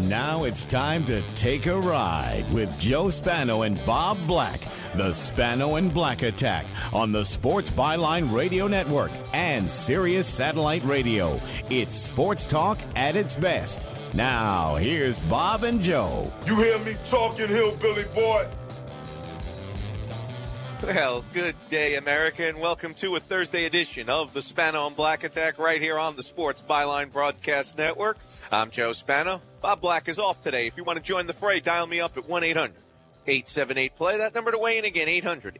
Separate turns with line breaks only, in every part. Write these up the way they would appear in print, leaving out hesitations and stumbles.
And now it's time to take a ride with Joe Spano and Bob Black. The Spano and Black Attack on the Sports Byline Radio Network and Sirius Satellite Radio. It's sports talk at its best. Now, here's Bob and Joe.
You hear me talking, hillbilly boy?
Well, good day, America, and welcome to a Thursday edition of the Spano and Black Attack right here on the Sports Byline Broadcast Network. I'm Joe Spano. Bob Black is off today. If you want to join the fray, dial me up at 1-800-878-PLAY. That number to weigh in again,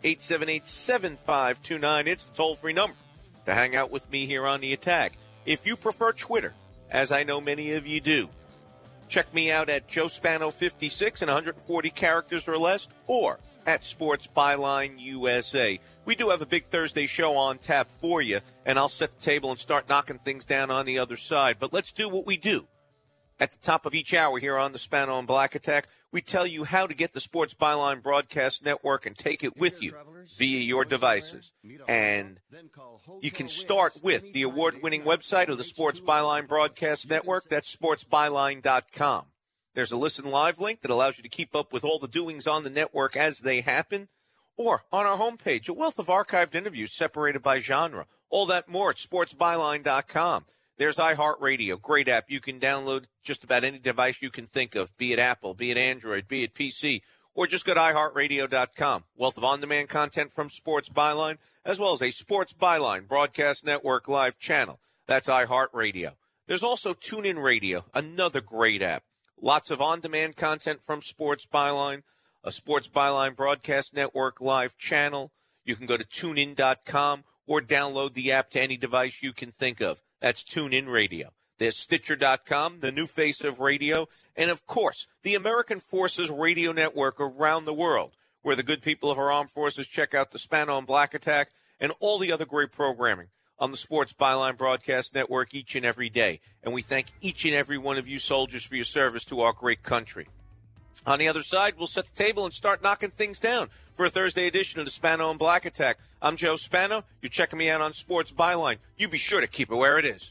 800-878-7529. It's the toll-free number to hang out with me here on the attack. If you prefer Twitter, as I know many of you do, check me out at Joe Spano 56 in 140 characters or less, or at Sports Byline USA. We do have a big Thursday show on tap for you, and I'll set the table and start knocking things down on the other side. But let's do what we do. At the top of each hour here on the Spano and Black Attack, we tell you how to get the Sports Byline Broadcast Network and take it with you via your devices. And you can start with the award-winning website of the Sports Byline Broadcast Network. That's sportsbyline.com. There's a Listen Live link that allows you to keep up with all the doings on the network as they happen. Or on our homepage, a wealth of archived interviews separated by genre. All that more at sportsbyline.com. There's iHeartRadio, great app. You can download just about any device you can think of, be it Apple, be it Android, be it PC, or just go to iHeartRadio.com. Wealth of on-demand content from Sports Byline, as well as a Sports Byline Broadcast Network live channel. That's iHeartRadio. There's also TuneIn Radio, another great app. Lots of on-demand content from Sports Byline, a Sports Byline Broadcast Network live channel. You can go to TuneIn.com or download the app to any device you can think of. That's TuneIn Radio. There's Stitcher.com, the new face of radio, and, of course, the American Forces Radio Network around the world, where the good people of our armed forces check out the Spano and Black Attack and all the other great programming on the Sports Byline Broadcast Network each and every day. And we thank each and every one of you soldiers for your service to our great country. On the other side, we'll set the table and start knocking things down for a Thursday edition of the Spano and Black Attack. I'm Joe Spano. You're checking me out on Sports Byline. You be sure to keep it where it is.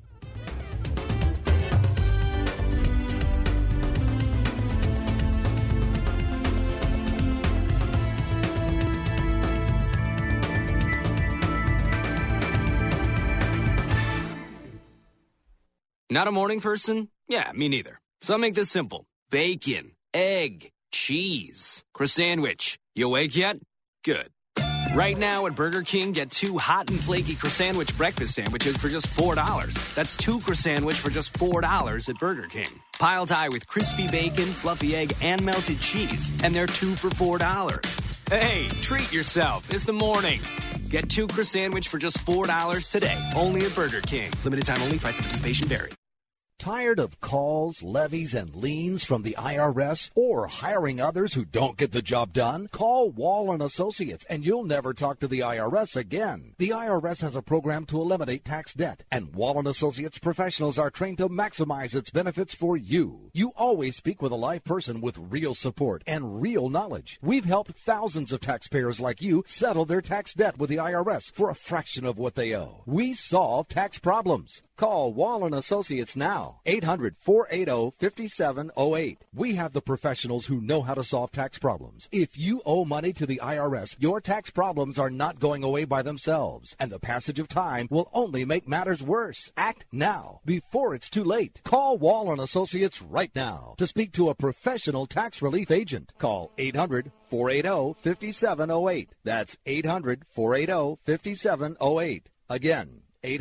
Not a morning person? Yeah, me neither. So I'll make this simple. Bacon, egg, cheese, croissant-wich. You awake yet? Good. Right now at Burger King, get 2 hot and flaky croissant-wich breakfast sandwiches for just $4. That's 2 croissant-wich for just $4 at Burger King. Piled high with crispy bacon, fluffy egg, and melted cheese. And they're 2 for $4. Hey, treat yourself. It's the morning. Get 2 croissant-wich for just $4 today. Only at Burger King. Limited time only. Price of participation vary.
Tired of calls, levies, and liens from the IRS or hiring others who don't get the job done? Call Wall & Associates and you'll never talk to the IRS again. The IRS has a program to eliminate tax debt, and Wall & Associates professionals are trained to maximize its benefits for you. You always speak with a live person with real support and real knowledge. We've helped thousands of taxpayers like you settle their tax debt with the IRS for a fraction of what they owe. We solve tax problems. Call Wall & Associates now, 800-480-5708. We have the professionals who know how to solve tax problems. If you owe money to the IRS, your tax problems are not going away by themselves, and the passage of time will only make matters worse. Act now, before it's too late. Call Wall & Associates right now to speak to a professional tax relief agent. Call 800-480-5708. That's 800-480-5708. Again,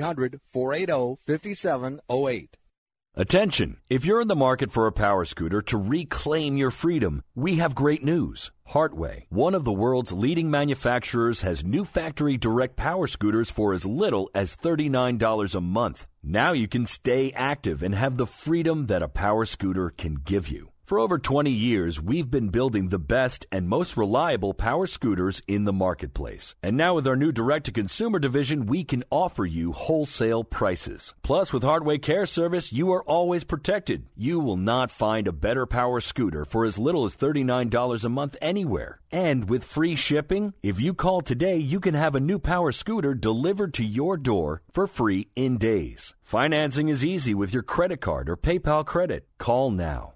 800-480-5708.
Attention! If you're in the market for a power scooter to reclaim your freedom, we have great news. Hartway, one of the world's leading manufacturers, has new factory direct power scooters for as little as $39 a month. Now you can stay active and have the freedom that a power scooter can give you. For over 20 years, we've been building the best and most reliable power scooters in the marketplace. And now with our new direct-to-consumer division, we can offer you wholesale prices. Plus, with Hardway Care Service, you are always protected. You will not find a better power scooter for as little as $39 a month anywhere. And with free shipping, if you call today, you can have a new power scooter delivered to your door for free in days. Financing is easy with your credit card or PayPal credit. Call now.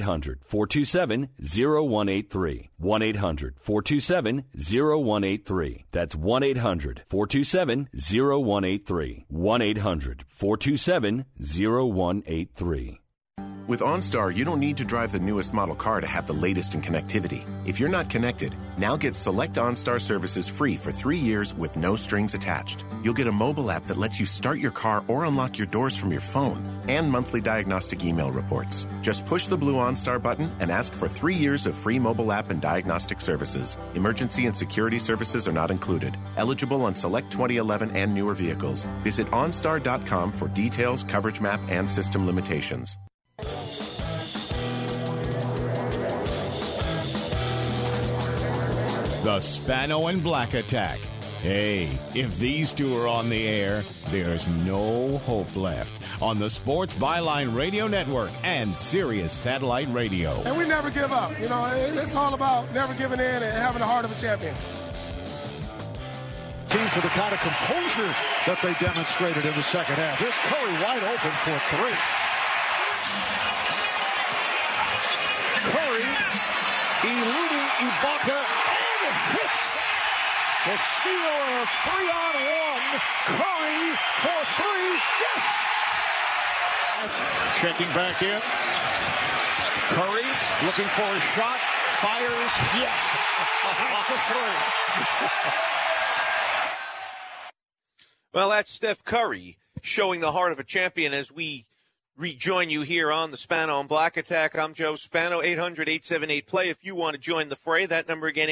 1-800-427-0183. 1-800-427-0183. That's 1-800-427-0183. 1-800-427-0183.
With OnStar, you don't need to drive the newest model car to have the latest in connectivity. If you're not connected, now get select OnStar services free for 3 years with no strings attached. You'll get a mobile app that lets you start your car or unlock your doors from your phone, and monthly diagnostic email reports. Just push the blue OnStar button and ask for 3 years of free mobile app and diagnostic services. Emergency and security services are not included. Eligible on select 2011 and newer vehicles. Visit OnStar.com for details, coverage map, and system limitations.
The Spano and Black Attack. Hey, if these two are on the air, there's no hope left. On the Sports Byline Radio Network and Sirius Satellite Radio.
And we never give up. You know, it's all about never giving in and having the heart of a champion.
Team for the kind of composure that they demonstrated in the second half. Here's Curry wide open for three. Curry eluding Ibaka and hits the steal of 3-on-1. Curry for three. Yes! Checking back in. Curry looking for a shot. Fires. Yes. That's a three.
Well, that's Steph Curry showing the heart of a champion as we rejoin you here on the Spano and Black Attack. I'm Joe Spano, 800-878-PLAY. If you want to join the fray, that number again,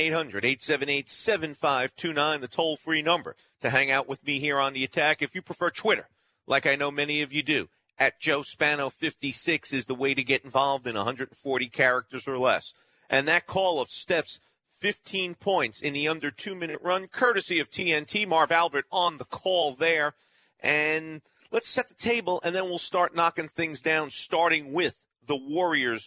800-878-7529, the toll-free number to hang out with me here on the Attack. If you prefer Twitter, like I know many of you do, at Joe Spano 56 is the way to get involved in 140 characters or less. And that call of Steph's 15 points in the under 2-minute run, courtesy of TNT. Marv Albert on the call there. And let's set the table, and then we'll start knocking things down, starting with the Warriors'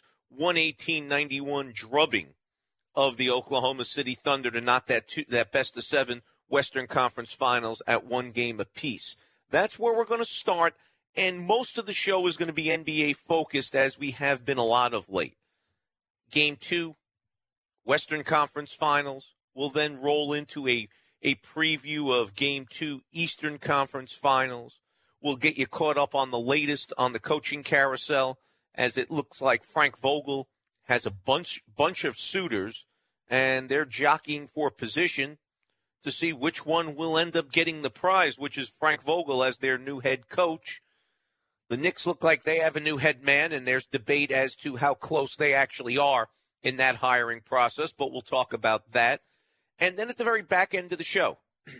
118-91 drubbing of the Oklahoma City Thunder to knock that best-of-7 Western Conference Finals at 1 game apiece. That's where we're going to start, and most of the show is going to be NBA-focused, as we have been a lot of late. Game 2, Western Conference Finals. We'll then roll into a preview of Game 2, Eastern Conference Finals. We'll get you caught up on the latest on the coaching carousel, as it looks like Frank Vogel has a bunch of suitors, and they're jockeying for position to see which one will end up getting the prize, which is Frank Vogel as their new head coach. The Knicks look like they have a new head man, and there's debate as to how close they actually are in that hiring process, but we'll talk about that. And then at the very back end of the show,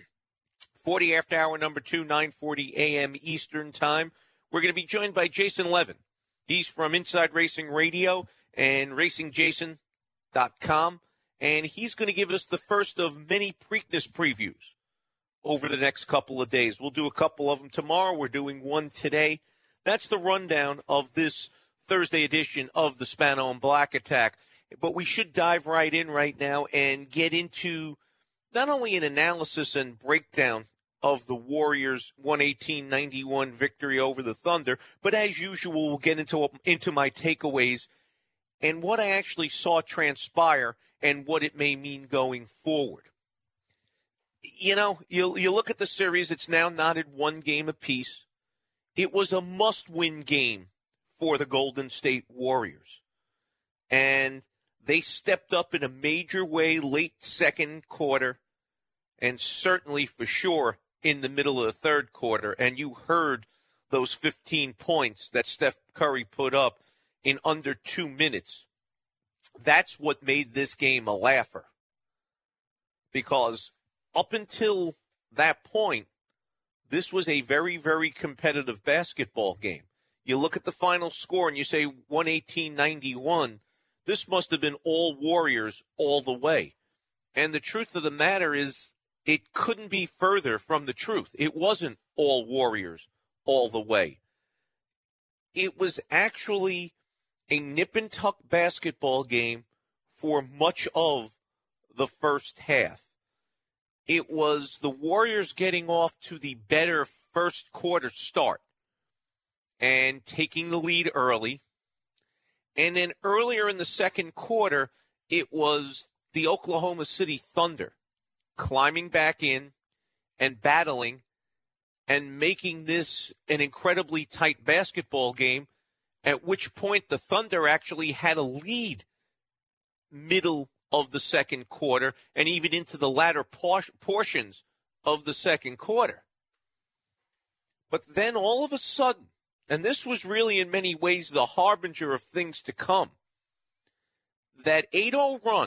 40 after hour number 2, 9:40 a.m. Eastern time. We're going to be joined by Jason Levin. He's from Inside Racing Radio and RacingJason.com, and he's going to give us the first of many Preakness previews over the next couple of days. We'll do a couple of them tomorrow. We're doing one today. That's the rundown of this Thursday edition of the Spano and Black Attack. But we should dive right in right now and get into not only an analysis and breakdown of the Warriors' 118-91 victory over the Thunder, but as usual, we'll get into my takeaways and what I actually saw transpire and what it may mean going forward. You know, you look at the series, it's now knotted 1 game apiece. It was a must-win game for the Golden State Warriors. And they stepped up in a major way late second quarter, and certainly for sure in the middle of the third quarter. And you heard those 15 points that Steph Curry put up in under 2 minutes. That's what made this game a laugher. Because up until that point, this was a very, very competitive basketball game. You look at the final score and you say 118-91. This must have been all Warriors all the way. And the truth of the matter is, it couldn't be further from the truth. It wasn't all Warriors all the way. It was actually a nip-and-tuck basketball game for much of the first half. It was the Warriors getting off to the better first quarter start. and taking the lead early. And then earlier in the second quarter, it was the Oklahoma City Thunder climbing back in and battling and making this an incredibly tight basketball game, at which point the Thunder actually had a lead middle of the second quarter and even into the latter portions of the second quarter. But then all of a sudden, and this was really in many ways the harbinger of things to come, that 8-0 run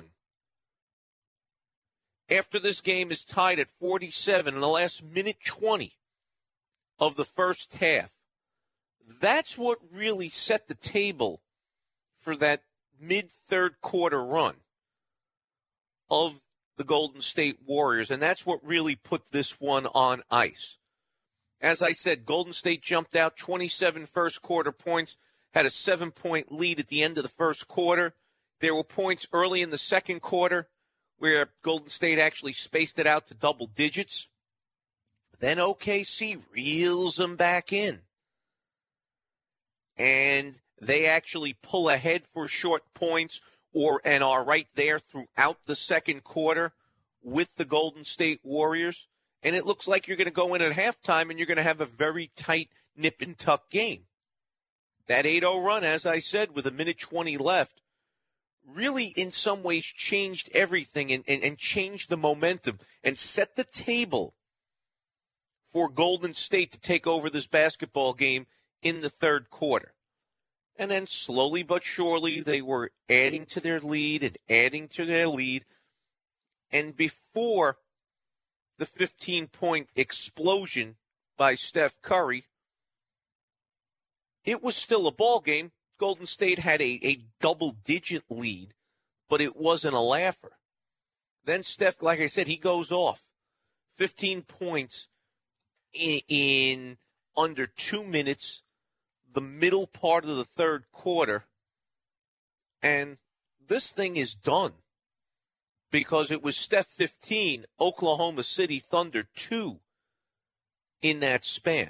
after this game is tied at 47 in the last minute 20 of the first half, that's what really set the table for that mid-third quarter run of the Golden State Warriors, and that's what really put this one on ice. As I said, Golden State jumped out 27 first-quarter points, had a 7-point lead at the end of the first quarter. There were points early in the second quarter where Golden State actually spaced it out to double digits. Then OKC reels them back in. And they actually pull ahead for short points and are right there throughout the second quarter with the Golden State Warriors. And it looks like you're going to go in at halftime and you're going to have a very tight nip-and-tuck game. That 8-0 run, as I said, with a minute 20 left, really in some ways changed everything and changed the momentum and set the table for Golden State to take over this basketball game in the third quarter. And then slowly but surely they were adding to their lead and adding to their lead. And before the 15-point explosion by Steph Curry, it was still a ball game. Golden State had a double-digit lead, but it wasn't a laugher. Then Steph, like I said, he goes off. 15 points in under 2 minutes, the middle part of the third quarter, and this thing is done because it was Steph 15, Oklahoma City Thunder 2 in that span.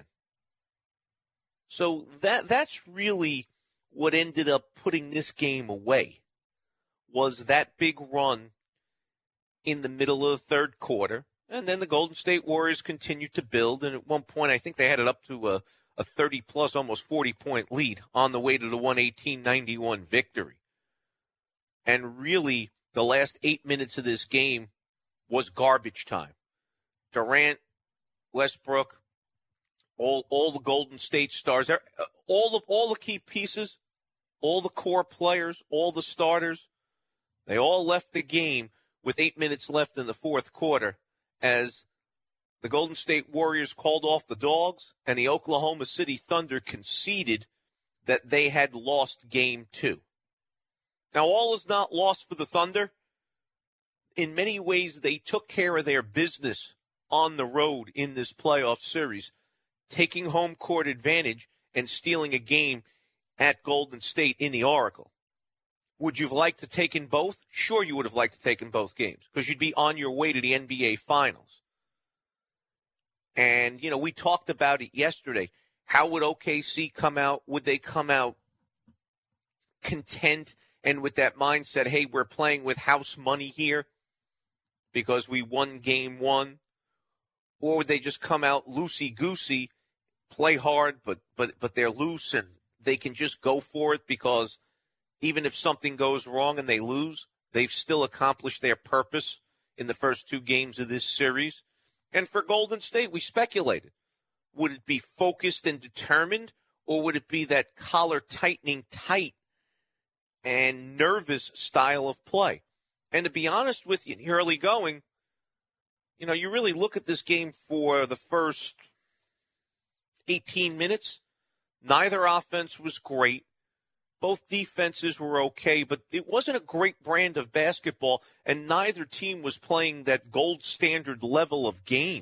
So that's really what ended up putting this game away, was that big run in the middle of the third quarter. And then the Golden State Warriors continued to build, and at one point I think they had it up to a 30-plus, almost 40-point lead on the way to the 118-91 victory. And really, the last 8 minutes of this game was garbage time. Durant, Westbrook, all the Golden State stars, all the key pieces, all the core players, all the starters, they all left the game with 8 minutes left in the fourth quarter as the Golden State Warriors called off the Dogs and the Oklahoma City Thunder conceded that they had lost Game 2. Now, all is not lost for the Thunder. In many ways, they took care of their business on the road in this playoff series, taking home court advantage and stealing a game at Golden State in the Oracle. Would you have liked to take in both? Sure, you would have liked to take in both games because you'd be on your way to the NBA Finals. And, you know, we talked about it yesterday. How would OKC come out? Would they come out content and with that mindset, hey, we're playing with house money here because we won game one? Or would they just come out loosey-goosey, play hard, but they're loose and they can just go for it because even if something goes wrong and they lose, they've still accomplished their purpose in the first two games of this series? And for Golden State, we speculated. Would it be focused and determined, or would it be that collar-tightening, tight, and nervous style of play? And to be honest with you, in the early going, you know, you really look at this game for the first 18 minutes. Neither offense was great. Both defenses were okay, but it wasn't a great brand of basketball, and neither team was playing that gold standard level of game.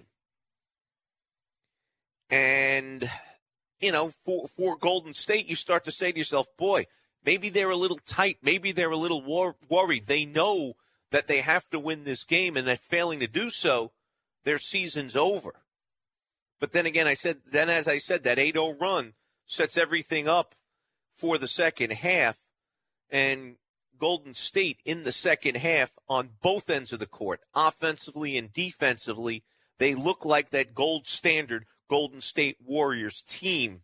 And, you know, for Golden State, you start to say to yourself, boy, maybe they're a little tight. Maybe they're a little worried. They know that they have to win this game, and that failing to do so, their season's over. But then again, as I said, that 8-0 run sets everything up for the second half. And Golden State in the second half on both ends of the court, offensively and defensively, they look like that gold standard Golden State Warriors team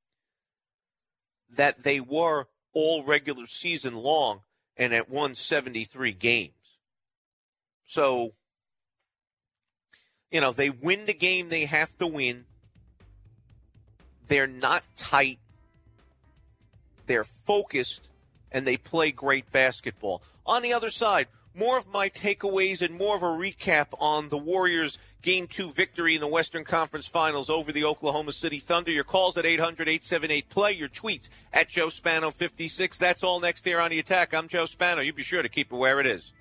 that they were all regular season long and at 173 games. So, they win the game they have to win. They're not tight. They're focused, and they play great basketball. On the other side, more of my takeaways and more of a recap on the Warriors' Game 2 victory in the Western Conference Finals over the Oklahoma City Thunder. Your calls at 800-878-PLAY. Your tweets at Joe Spano 56. That's all next here on The Attack. I'm Joe Spano. You be sure to keep it where it is.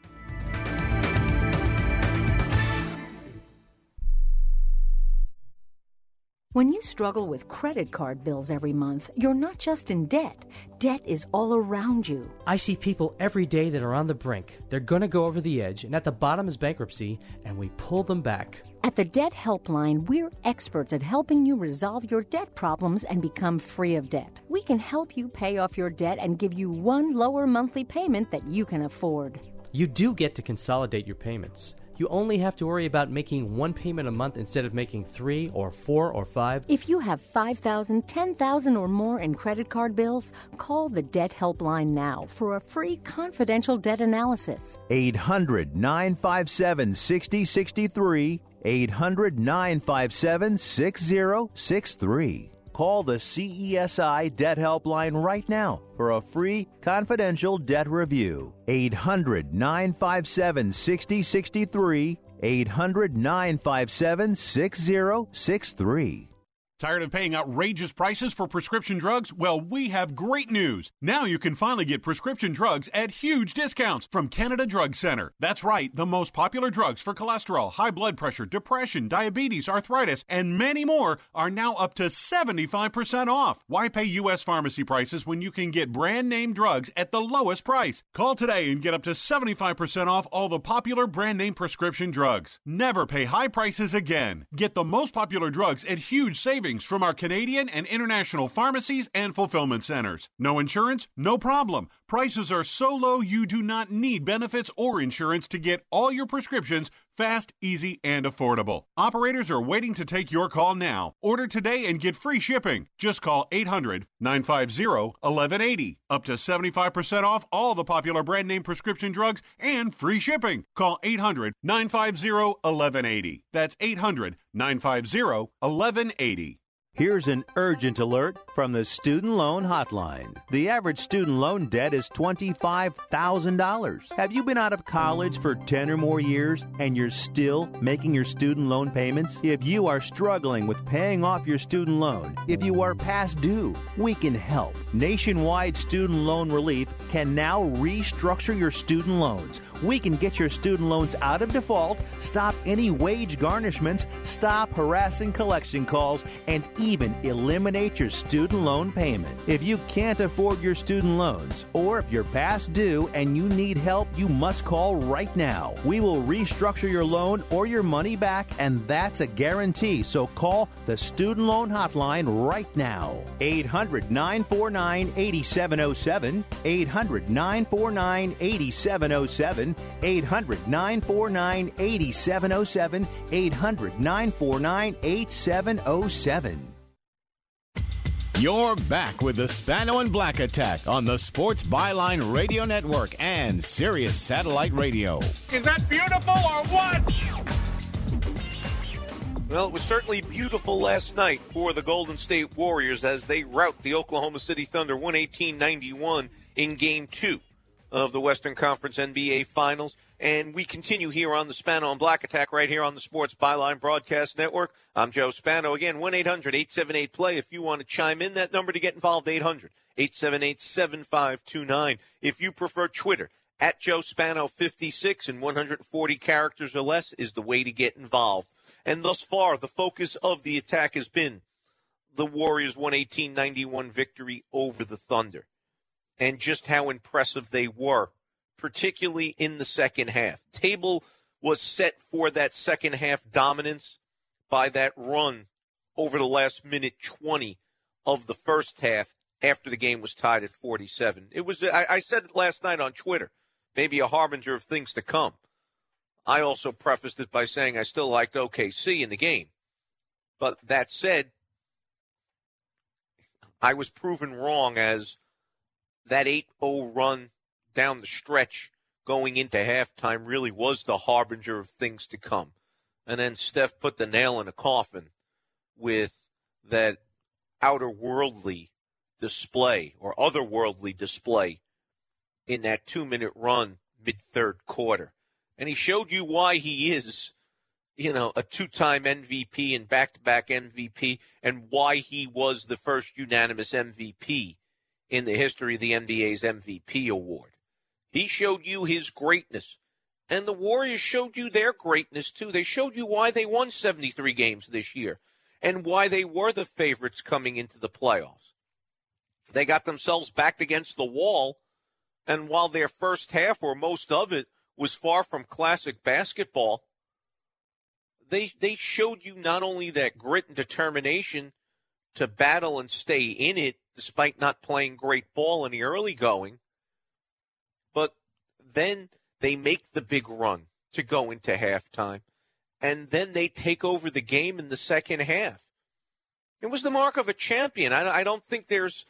When you struggle with credit card bills every month, you're not just in debt. Debt is all around you.
I see people every day that are on the brink. They're going to go over the edge, and at the bottom is bankruptcy, and we pull them back.
At the Debt Helpline, we're experts at helping you resolve your debt problems and become free of debt. We can help you pay off your debt and give you one lower monthly payment that you can afford.
You do get to consolidate your payments. You only have to worry about making one payment a month instead of making 3 or 4 or 5.
If you have $5,000, $10,000 or more in credit card bills, call the Debt Helpline now for a free confidential debt analysis.
800-957-6063. 800-957-6063. Call the CESI Debt Helpline right now for a free confidential debt review. 800-957-6063. 800-957-6063.
Tired of paying outrageous prices for prescription drugs? Well, we have great news. Now you can finally get prescription drugs at huge discounts from Canada Drug Center. That's right, the most popular drugs for cholesterol, high blood pressure, depression, diabetes, arthritis, and many more are now up to 75% off. Why pay U.S. pharmacy prices when you can get brand name drugs at the lowest price? Call today and get up to 75% off all the popular brand name prescription drugs. Never pay high prices again. Get the most popular drugs at huge savings from our Canadian and international pharmacies and fulfillment centers. No insurance? No problem. Prices are so low you do not need benefits or insurance to get all your prescriptions fast, easy, and affordable. Operators are waiting to take your call now. Order today and get free shipping. Just call 800-950-1180. Up to 75% off all the popular brand name prescription drugs and free shipping. Call 800-950-1180. That's 800-950-1180.
Here's an urgent alert from the Student Loan Hotline. The average student loan debt is $25,000. Have you been out of college for 10 or more years and you're still making your student loan payments? If you are struggling with paying off your student loan, if you are past due, we can help. Nationwide Student Loan Relief can now restructure your student loans. We can get your student loans out of default, stop any wage garnishments, stop harassing collection calls, and even eliminate your student loan payment. If you can't afford your student loans, or if you're past due and you need help, you must call right now. We will restructure your loan or your money back, and that's a guarantee. So call the Student Loan Hotline right now. 800-949-8707. 800-949-8707. 800-949-8707. 800-949-8707.
You're back with the Spano and Black Attack on the Sports Byline Radio Network and Sirius Satellite Radio.
Is that beautiful or what?
Well, it was certainly beautiful last night for the Golden State Warriors as they rout the Oklahoma City Thunder 118-91 in Game 2 of the Western Conference NBA Finals. And we continue here on the Spano and Black Attack right here on the Sports Byline Broadcast Network. I'm Joe Spano. Again, 1-800-878-PLAY. If you want to chime in, that number to get involved, 800-878-7529. If you prefer Twitter, at Joe Spano 56 and 140 characters or less is the way to get involved. And thus far, the focus of the attack has been the Warriors' 118-91 victory over the Thunder and just how impressive they were, particularly in the second half. Table was set for that second half dominance by that run over the last minute 20 of the first half after the game was tied at 47. It was, I said it last night on Twitter, maybe a harbinger of things to come. I also prefaced it by saying I still liked OKC in the game. But that said, I was proven wrong, as that 8-0 run down the stretch going into halftime really was the harbinger of things to come. And then Steph put the nail in the coffin with that outer-worldly display or otherworldly display in that 2-minute run mid-third quarter. And he showed you why he is, a two-time MVP and back-to-back MVP, and why he was the first unanimous MVP in the history of the NBA's MVP award. He showed you his greatness. And the Warriors showed you their greatness, too. They showed you why they won 73 games this year and why they were the favorites coming into the playoffs. They got themselves backed against the wall, and while their first half, or most of it, was far from classic basketball, they showed you not only that grit and determination to battle and stay in it despite not playing great ball in the early going, but then they make the big run to go into halftime, and then they take over the game in the second half. It was the mark of a champion. I don't think there's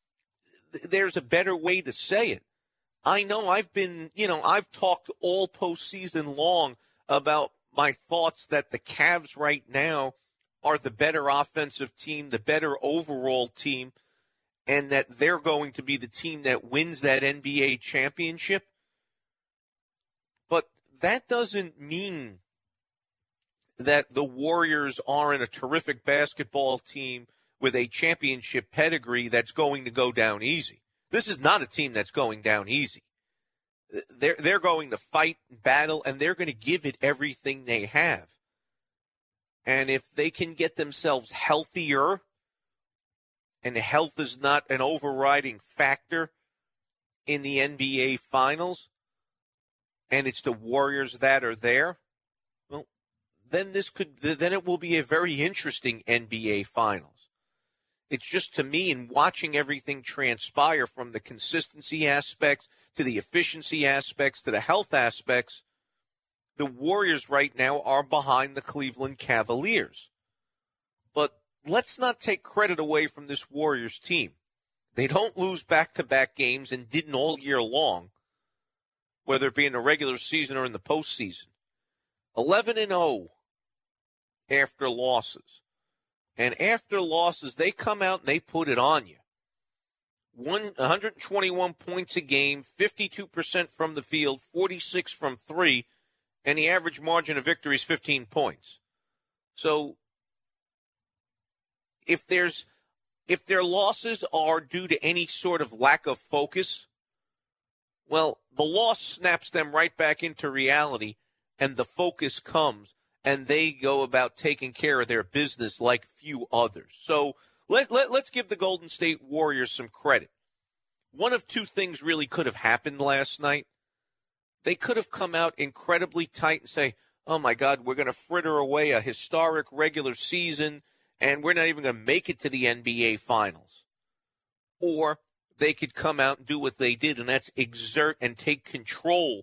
a better way to say it. I know I've talked all postseason long about my thoughts that the Cavs right now are the better offensive team, the better overall team, and that they're going to be the team that wins that NBA championship. But that doesn't mean that the Warriors aren't a terrific basketball team with a championship pedigree that's going to go down easy. This is not a team that's going down easy. They're going to fight, battle, and they're going to give it everything they have. And if they can get themselves healthier, and health is not an overriding factor in the NBA Finals, and it's the Warriors that are there, well, then it will be a very interesting NBA Finals. It's just, to me, in watching everything transpire, from the consistency aspects to the efficiency aspects to the health aspects, the Warriors right now are behind the Cleveland Cavaliers. But let's not take credit away from this Warriors team. They don't lose back-to-back games, and didn't all year long, whether it be in the regular season or in the postseason. 11-0 after losses. And after losses, they come out and they put it on you. 121 points a game, 52% from the field, 46 from three, and the average margin of victory is 15 points. So if their losses are due to any sort of lack of focus, well, the loss snaps them right back into reality, and the focus comes, and they go about taking care of their business like few others. So let's give the Golden State Warriors some credit. One of two things really could have happened last night. They could have come out incredibly tight and say, oh, my God, we're going to fritter away a historic regular season, and we're not even going to make it to the NBA Finals. Or they could come out and do what they did, and that's exert and take control.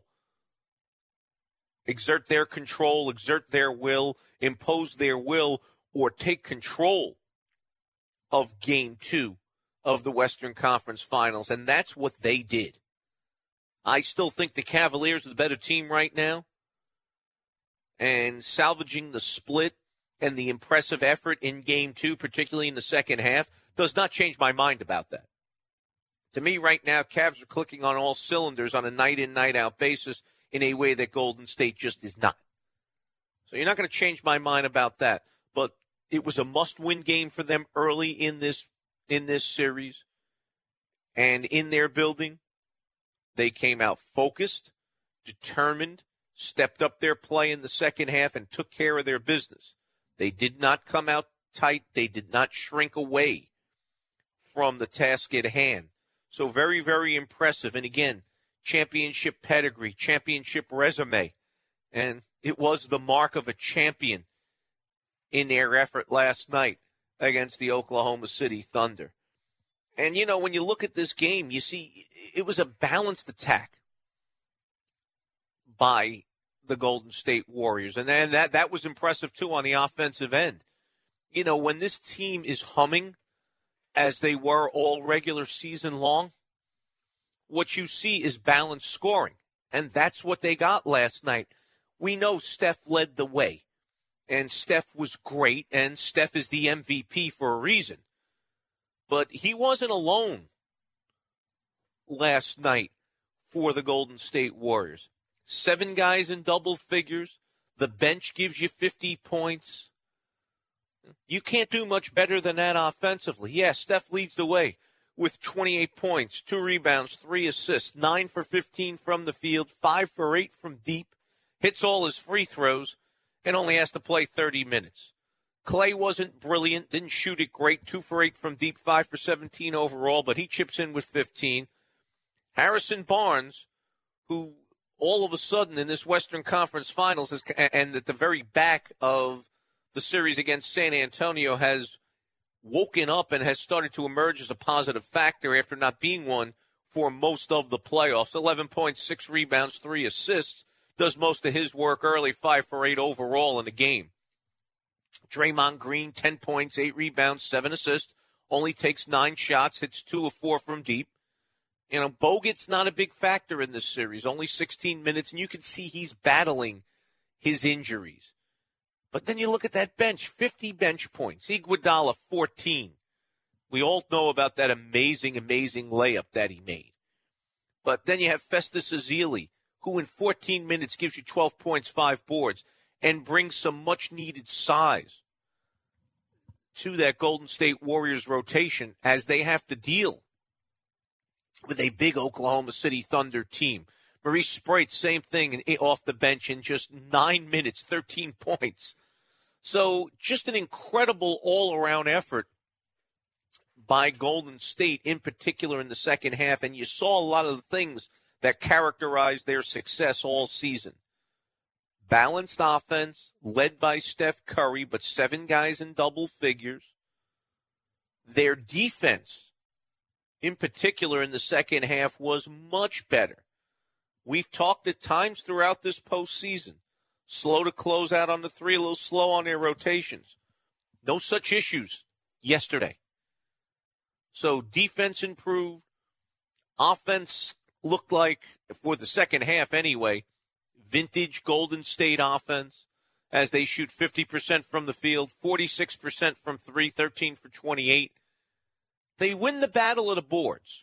Exert their control, exert their will, impose their will, or take control of Game 2 of the Western Conference Finals. And that's what they did. I still think the Cavaliers are the better team right now. And salvaging the split and the impressive effort in Game 2, particularly in the second half, does not change my mind about that. To me right now, Cavs are clicking on all cylinders on a night-in, night-out basis, in a way that Golden State just is not. So you're not going to change my mind about that. But it was a must-win game for them early in this series. And in their building, they came out focused, determined, stepped up their play in the second half, and took care of their business. They did not come out tight. They did not shrink away from the task at hand. So very, very impressive. And again, championship pedigree, championship resume, and it was the mark of a champion in their effort last night against the Oklahoma City Thunder. And, you know, when you look at this game, you see it was a balanced attack by the Golden State Warriors. And then that was impressive, too, on the offensive end. You know, when this team is humming, as they were all regular season long, what you see is balanced scoring. And that's what they got last night. We know Steph led the way. And Steph was great. And Steph is the MVP for a reason. But he wasn't alone last night for the Golden State Warriors. 7 guys in double figures. The bench gives you 50 points. You can't do much better than that offensively. Yeah, Steph leads the way with 28 points, 2 rebounds, 3 assists, 9 for 15 from the field, 5 for 8 from deep, hits all his free throws, and only has to play 30 minutes. Clay wasn't brilliant, didn't shoot it great, 2 for 8 from deep, 5 for 17 overall, but he chips in with 15. Harrison Barnes, who all of a sudden in this Western Conference Finals and at the very back of the series against San Antonio, has woken up and has started to emerge as a positive factor after not being one for most of the playoffs. 11 points, 6 rebounds, 3 assists. Does most of his work early, 5 for 8 overall in the game. Draymond Green, 10 points, 8 rebounds, 7 assists. Only takes 9 shots, hits 2 of 4 from deep. You know, Bogut's not a big factor in this series, only 16 minutes, and you can see he's battling his injuries. But then you look at that bench, 50 bench points. Iguodala, 14. We all know about that amazing, amazing layup that he made. But then you have Festus Ezeli, who in 14 minutes gives you 12 points, 5 boards, and brings some much-needed size to that Golden State Warriors rotation as they have to deal with a big Oklahoma City Thunder team. Maurice Sprite, same thing, off the bench in just 9 minutes, 13 points. So just an incredible all-around effort by Golden State, in particular in the second half, and you saw a lot of the things that characterized their success all season. Balanced offense, led by Steph Curry, but 7 guys in double figures. Their defense, in particular in the second half, was much better. We've talked at times throughout this postseason. Slow to close out on the 3, a little slow on their rotations. No such issues yesterday. So defense improved. Offense looked like, for the second half anyway, vintage Golden State offense as they shoot 50% from the field, 46% from 3, 13 for 28. They win the battle of the boards.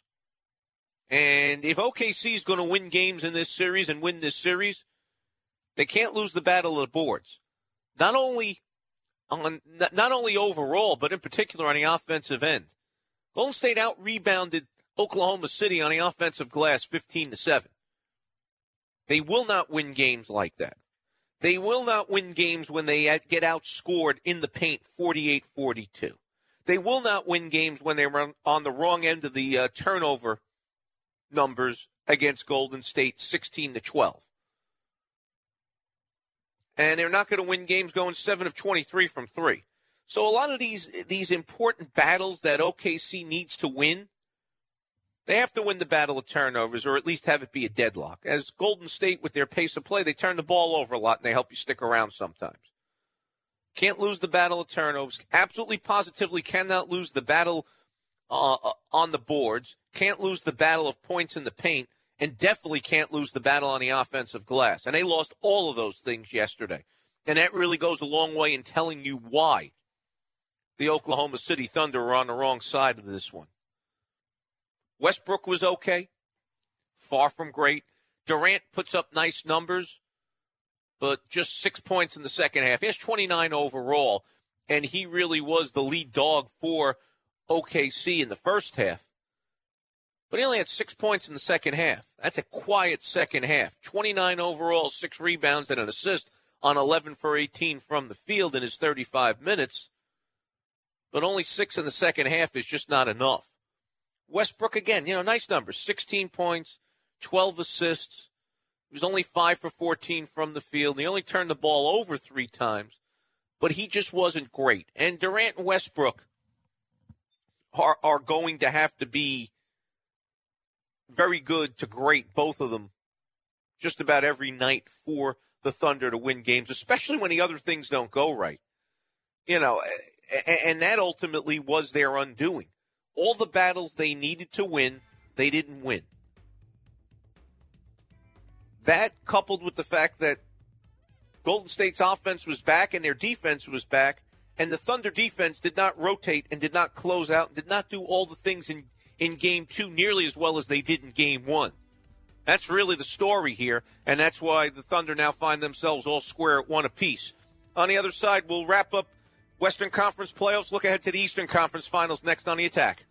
And if OKC is going to win games in this series and win this series, they can't lose the battle of the boards. Not only overall, but in particular on the offensive end. Golden State out-rebounded Oklahoma City on the offensive glass 15-7. They will not win games like that. They will not win games when they get outscored in the paint 48-42. They will not win games when they're on the wrong end of the turnover numbers against Golden State 16-12. And they're not going to win games going 7 of 23 from 3. So a lot of these important battles that OKC needs to win, they have to win the battle of turnovers or at least have it be a deadlock. As Golden State, with their pace of play, they turn the ball over a lot and they help you stick around sometimes. Can't lose the battle of turnovers. Absolutely positively cannot lose the battle on the boards. Can't lose the battle of points in the paint. And definitely can't lose the battle on the offensive glass. And they lost all of those things yesterday. And that really goes a long way in telling you why the Oklahoma City Thunder are on the wrong side of this one. Westbrook was okay. Far from great. Durant puts up nice numbers, but just 6 points in the second half. He has 29 overall, and he really was the lead dog for OKC in the first half. But he only had 6 points in the second half. That's a quiet second half. 29 overall, 6 rebounds and an assist on 11 for 18 from the field in his 35 minutes. But only 6 in the second half is just not enough. Westbrook, again, nice numbers. 16 points, 12 assists. He was only 5 for 14 from the field. He only turned the ball over 3 times. but he just wasn't great. And Durant and Westbrook are going to have to be very good to great, both of them, just about every night for the Thunder to win games, especially when the other things don't go right. You know, and that ultimately was their undoing. All the battles they needed to win, they didn't win. That, coupled with the fact that Golden State's offense was back and their defense was back, and the Thunder defense did not rotate and did not close out and did not do all the things in Game 2 nearly as well as they did in Game 1. That's really the story here, and that's why the Thunder now find themselves all square at one apiece. On the other side, we'll wrap up Western Conference playoffs, look ahead to the Eastern Conference Finals next on The Attack.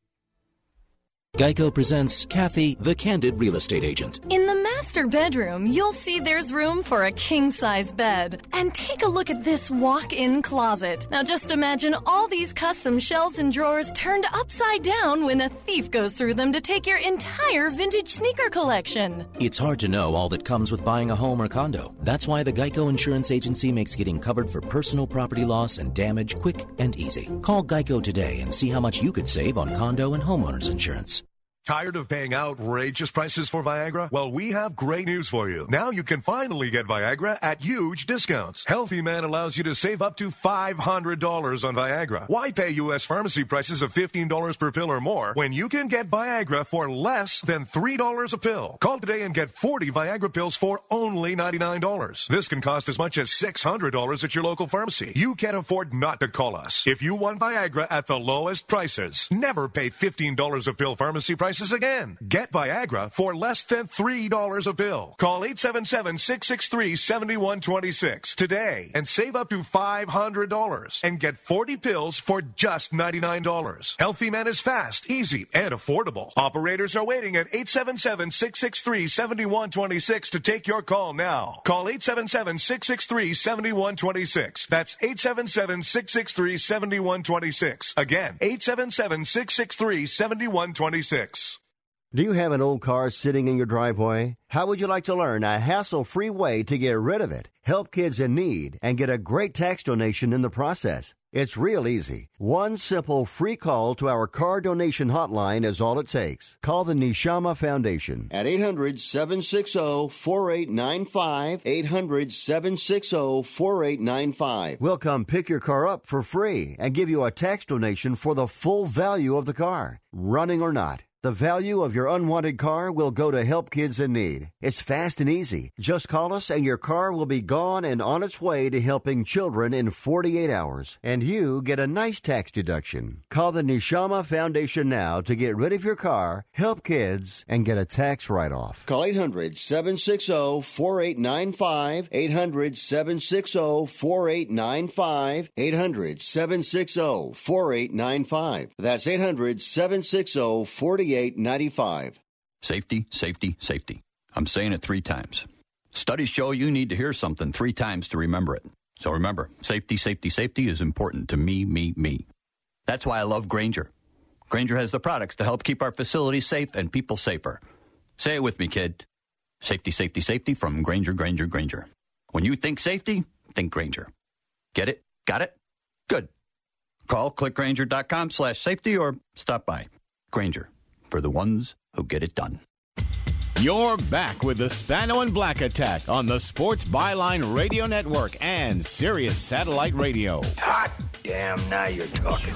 Geico presents Kathy, the Candid Real Estate Agent.
In the master bedroom, you'll see there's room for a king-size bed. And take a look at this walk-in closet. Now just imagine all these custom shelves and drawers turned upside down when a thief goes through them to take your entire vintage sneaker collection.
It's hard to know all that comes with buying a home or condo. That's why the Geico Insurance Agency makes getting covered for personal property loss and damage quick and easy. Call Geico today and see how much you could save on condo and homeowners insurance.
Tired of paying outrageous prices for Viagra? Well, we have great news for you. Now you can finally get Viagra at huge discounts. Healthy Man allows you to save up to $500 on Viagra. Why pay U.S. pharmacy prices of $15 per pill or more when you can get Viagra for less than $3 a pill? Call today and get 40 Viagra pills for only $99. This can cost as much as $600 at your local pharmacy. You can't afford not to call us. If you want Viagra at the lowest prices, never pay $15 a pill pharmacy prices again. Get Viagra for less than $3 a pill. Call 877-663-7126 today and save up to $500 and get 40 pills for just $99. Healthy Man is fast, easy, and affordable. Operators are waiting at 877-663-7126 to take your call now. Call 877-663-7126. That's 877-663-7126. Again, 877-663-7126.
Do you have an old car sitting in your driveway? How would you like to learn a hassle-free way to get rid of it, help kids in need, and get a great tax donation in the process? It's real easy. One simple free call to our car donation hotline is all it takes. Call the Neshama Foundation at 800-760-4895, 800-760-4895. We'll come pick your car up for free and give you a tax donation for the full value of the car, running or not. The value of your unwanted car will go to help kids in need. It's fast and easy. Just call us and your car will be gone and on its way to helping children in 48 hours. And you get a nice tax deduction. Call the Neshama Foundation now to get rid of your car, help kids, and get a tax write-off. Call 800-760-4895, 800-760-4895, 800-760-4895. That's 800-760-4895.
Safety, safety, safety. I'm saying it 3 times. Studies show you need to hear something 3 times to remember it. So remember, safety, safety, safety is important to me, me, me. That's why I love Grainger. Grainger has the products to help keep our facilities safe and people safer. Say it with me, kid. Safety, safety, safety from Grainger, Grainger, Grainger. When you think safety, think Grainger. Get it? Got it? Good. Call clickgrainger.com/safety or stop by. Grainger. For the ones who get it done.
You're back with the Spano and Black Attack on the Sports Byline Radio Network and Sirius Satellite Radio.
Hot damn, now you're talking.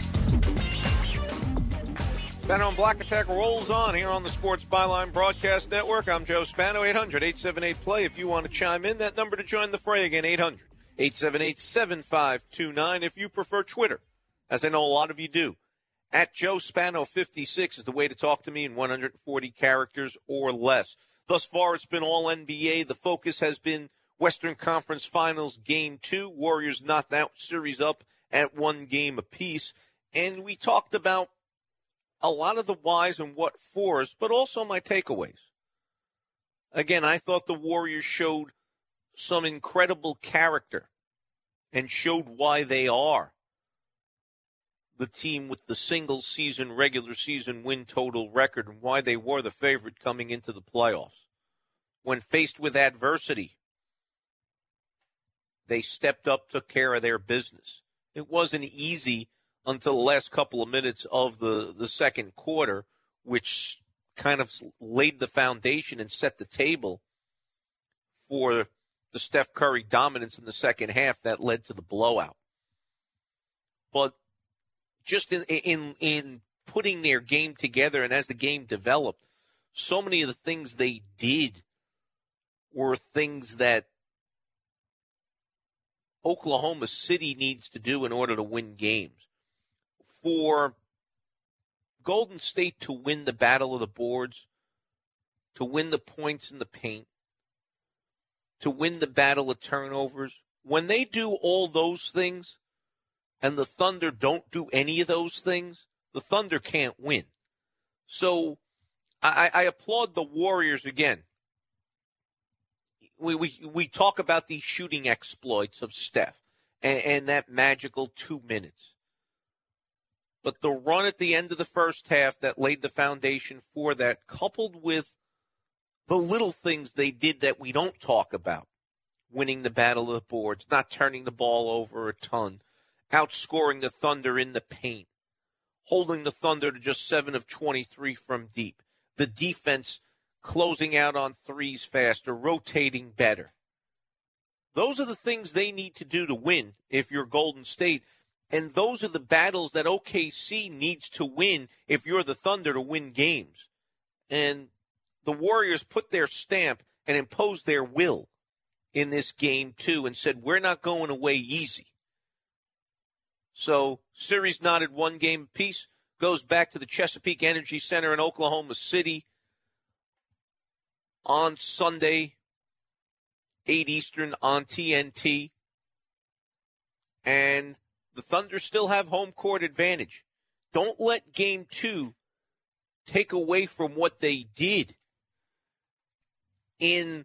Spano and Black Attack rolls on here on the Sports Byline Broadcast Network. I'm Joe Spano, 800-878-PLAY. If you want to chime in, that number to join the fray again, 800-878-7529. If you prefer Twitter, as I know a lot of you do, at Joe Spano 56 is the way to talk to me in 140 characters or less. Thus far, it's been all NBA. The focus has been Western Conference Finals Game 2. Warriors knocked that series up at 1 game apiece. And we talked about a lot of the whys and what fors, but also my takeaways. Again, I thought the Warriors showed some incredible character and showed why they are the team with the single-season, regular season win total record and why they were the favorite coming into the playoffs. When faced with adversity, They stepped up, took care of their business. It wasn't easy until the last couple of minutes of the second quarter, which kind of laid the foundation and set the table for the Steph Curry dominance in the second half that led to the blowout. But just in putting their game together and as the game developed, so many of the things they did were things that Oklahoma City needs to do in order to win games. For Golden State to win the battle of the boards, to win the points in the paint, to win the battle of turnovers, when they do all those things and the Thunder don't do any of those things, the Thunder can't win. So I applaud the Warriors again. We talk about these shooting exploits of Steph and that magical 2 minutes. But the run at the end of the first half that laid the foundation for that, coupled with the little things they did that we don't talk about, winning the battle of the boards, not turning the ball over a ton, outscoring the Thunder in the paint, holding the Thunder to just 7 of 23 from deep, the defense closing out on threes faster, rotating better. Those are the things they need to do to win if you're Golden State. And those are the battles that OKC needs to win if you're the Thunder to win games. And the Warriors put their stamp and imposed their will in this game, too, and said, we're not going away easy. So, series knotted 1 game apiece, goes back to the Chesapeake Energy Center in Oklahoma City on Sunday, 8 Eastern on TNT. And the Thunder still have home court advantage. Don't let Game 2 take away from what they did in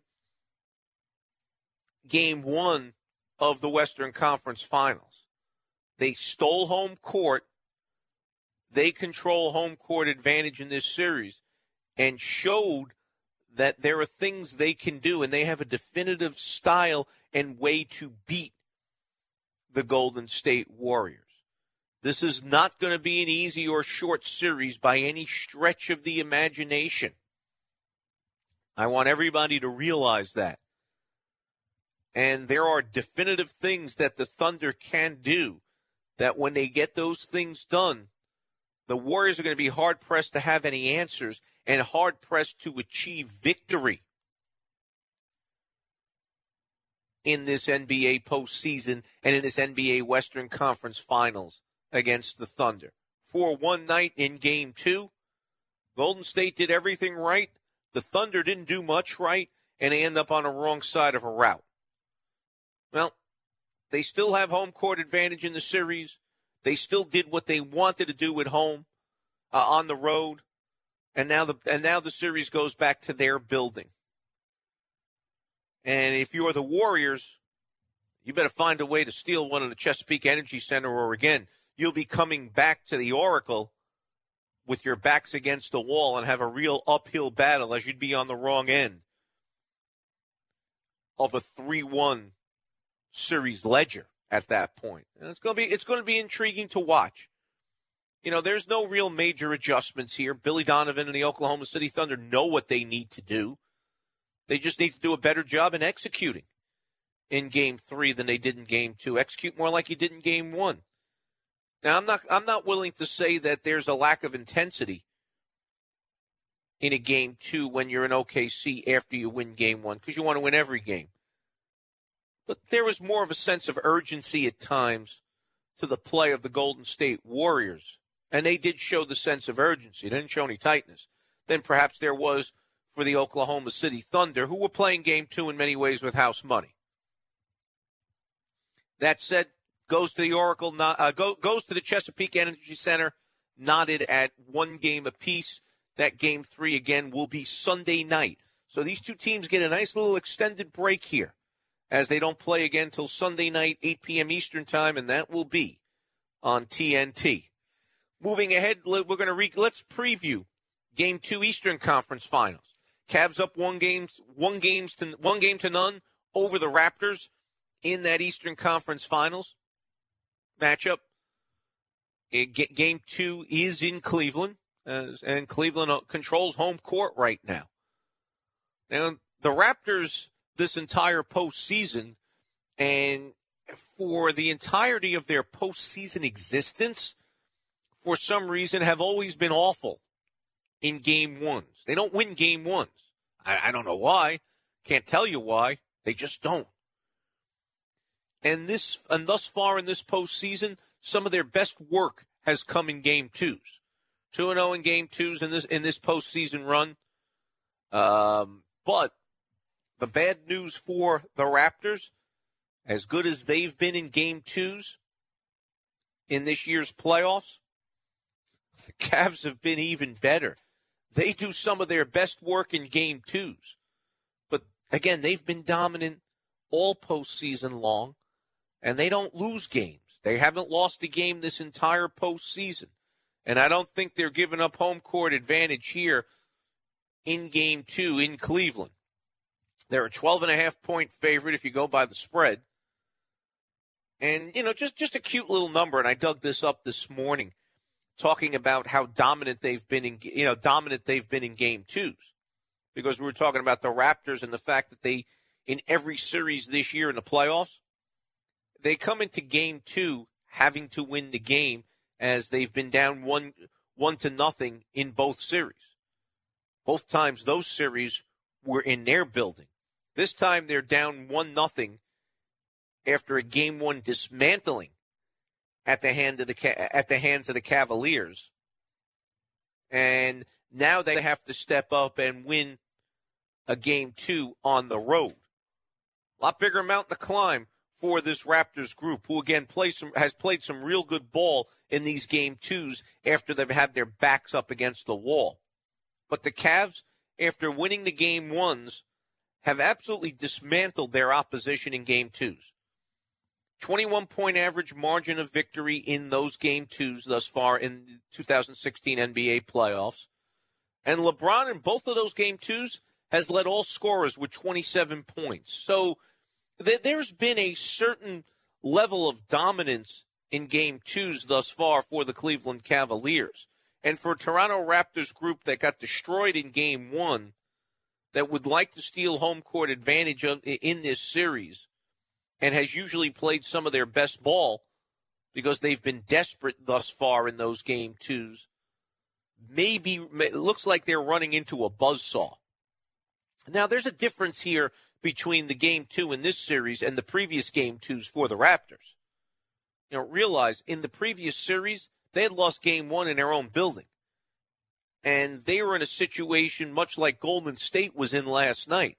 Game 1 of the Western Conference Finals. They stole home court. They control home court advantage in this series and showed that there are things they can do, and they have a definitive style and way to beat the Golden State Warriors. This is not going to be an easy or short series by any stretch of the imagination. I want everybody to realize that. And there are definitive things that the Thunder can do that when they get those things done, the Warriors are going to be hard-pressed to have any answers and hard-pressed to achieve victory in this NBA postseason and in this NBA Western Conference Finals against the Thunder. For one night in Game 2, Golden State did everything right. The Thunder didn't do much right, and they end up on the wrong side of a route. Well, they still have home court advantage in the series. They still did what they wanted to do at home, on the road, and now the series goes back to their building. And if you're the Warriors, you better find a way to steal one in the Chesapeake Energy Center, or again, you'll be coming back to the Oracle with your backs against the wall and have a real uphill battle, as you'd be on the wrong end of a 3-1 series ledger at that point. And it's going to be intriguing to watch. You know, there's no real major adjustments here. Billy Donovan and the Oklahoma City Thunder know what they need to do. They just need to do a better job in executing in Game 3 than they did in Game 2. Execute more like you did in Game 1. Now, I'm not willing to say that there's a lack of intensity in a Game 2 when you're in OKC after you win Game 1, because you want to win every game. But there was more of a sense of urgency at times to the play of the Golden State Warriors, and they did show the sense of urgency. They didn't show any tightness. Then perhaps there was for the Oklahoma City Thunder, who were playing Game 2 in many ways with house money. That said, goes to the Oracle, goes to the Chesapeake Energy Center, knotted at 1 game apiece. That Game 3, again, will be Sunday night. So these two teams get a nice little extended break here, as they don't play again till Sunday night, 8 p.m. Eastern Time, and that will be on TNT. Moving ahead, let's preview Game 2 Eastern Conference Finals. Cavs up one game to none over the Raptors in that Eastern Conference Finals matchup. Game 2 is in Cleveland, and Cleveland controls home court right now. Now, the Raptors, this entire postseason, and for the entirety of their postseason existence, for some reason, have always been awful in Game 1s. They don't win Game 1s. I don't know why. Can't tell you why. They just don't. And thus far in this postseason, some of their best work has come in Game 2s. 2-0 in Game 2s in this postseason run. But the bad news for the Raptors, as good as they've been in Game 2s in this year's playoffs, the Cavs have been even better. They do some of their best work in Game 2s. But, again, they've been dominant all postseason long, and they don't lose games. They haven't lost a game this entire postseason. And I don't think they're giving up home court advantage here in Game 2 in Cleveland. They're a 12.5-point favorite if you go by the spread. And, just a cute little number, and I dug this up this morning, talking about how dominant they've been in Game 2s. Because we were talking about the Raptors and the fact that they, in every series this year in the playoffs, they come into Game 2 having to win the game, as they've been down 1-0 in both series. Both times those series were in their building. This time they're down 1-0 after a Game 1 dismantling at the hands of the Cavaliers. And now they have to step up and win a Game 2 on the road. A lot bigger mountain to climb for this Raptors group, who again has played some real good ball in these Game 2s after they've had their backs up against the wall. But the Cavs, after winning the Game 1s, have absolutely dismantled their opposition in Game 2s. 21-point average margin of victory in those Game 2s thus far in the 2016 NBA playoffs. And LeBron in both of those Game 2s has led all scorers with 27 points. So there's been a certain level of dominance in Game 2s thus far for the Cleveland Cavaliers. And for a Toronto Raptors group that got destroyed in Game 1, that would like to steal home court advantage in this series, and has usually played some of their best ball because they've been desperate thus far in those Game 2s, it looks like they're running into a buzzsaw. Now, there's a difference here between the Game 2 in this series and the previous Game 2s for the Raptors. Realize in the previous series, they had lost Game 1 in their own building. And they were in a situation much like Golden State was in last night.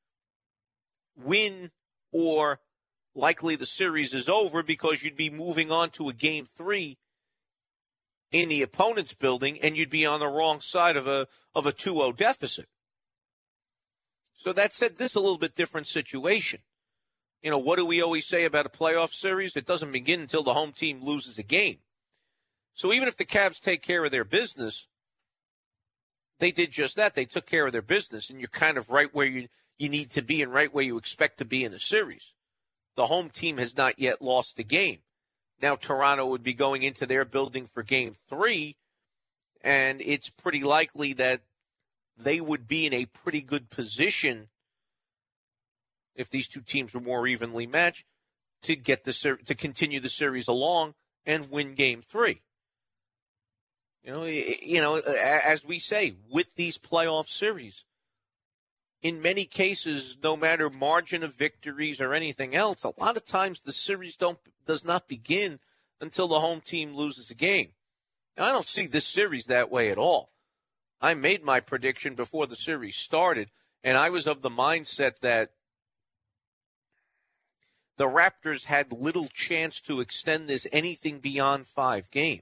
Win, or likely the series is over because you'd be moving on to a Game 3 in the opponent's building, and you'd be on the wrong side of a 2-0 deficit. So that said, this is a little bit different situation. What do we always say about a playoff series? It doesn't begin until the home team loses a game. So even if the Cavs take care of their business, they did just that. They took care of their business, and you're kind of right where you need to be and right where you expect to be in the series. The home team has not yet lost the game. Now Toronto would be going into their building for Game 3, and it's pretty likely that they would be in a pretty good position if these two teams were more evenly matched to get to continue the series along and win Game 3. As we say, with these playoff series, in many cases, no matter margin of victories or anything else, a lot of times the series does not begin until the home team loses a game. Now, I don't see this series that way at all. I made my prediction before the series started, and I was of the mindset that the Raptors had little chance to extend this anything beyond 5 games.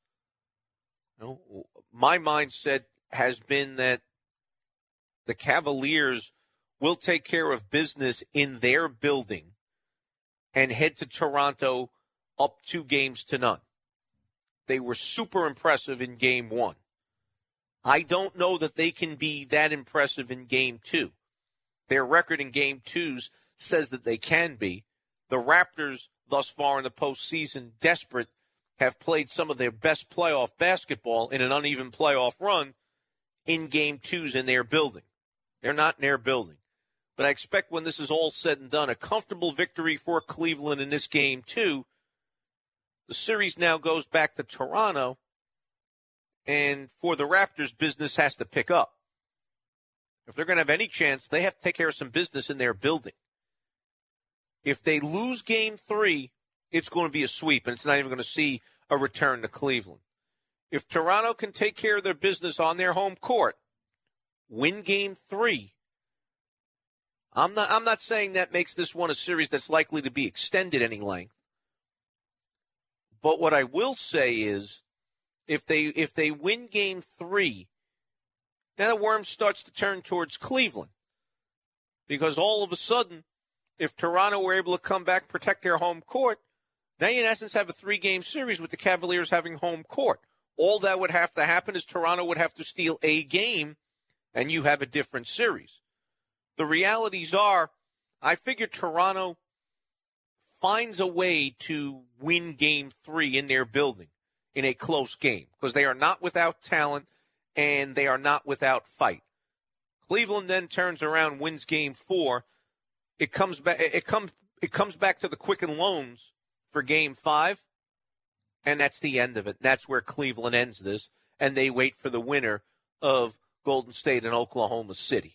My mindset has been that the Cavaliers will take care of business in their building and head to Toronto up 2-0. They were super impressive in Game 1. I don't know that they can be that impressive in Game 2. Their record in Game 2s says that they can be, The Raptors, thus far in the postseason, desperate, have played some of their best playoff basketball in an uneven playoff run in Game 2s in their building. They're not in their building. But I expect when this is all said and done, a comfortable victory for Cleveland in this Game 2. The series now goes back to Toronto, and for the Raptors, business has to pick up. If they're going to have any chance, they have to take care of some business in their building. If they lose Game 3, it's going to be a sweep, and it's not even going to see a return to Cleveland. If Toronto can take care of their business on their home court, win Game 3, I'm not saying that makes this one a series that's likely to be extended any length. But what I will say is, if they win Game 3, then the worm starts to turn towards Cleveland. Because all of a sudden, if Toronto were able to come back, protect their home court, now you in essence have a 3-game series with the Cavaliers having home court. All that would have to happen is Toronto would have to steal a game, and you have a different series. The realities are, I figure Toronto finds a way to win Game 3 in their building in a close game, because they are not without talent and they are not without fight. Cleveland then turns around, wins Game 4. It comes back to the Quicken Loans for Game 5, and that's the end of it. That's where Cleveland ends this, and they wait for the winner of Golden State and Oklahoma City.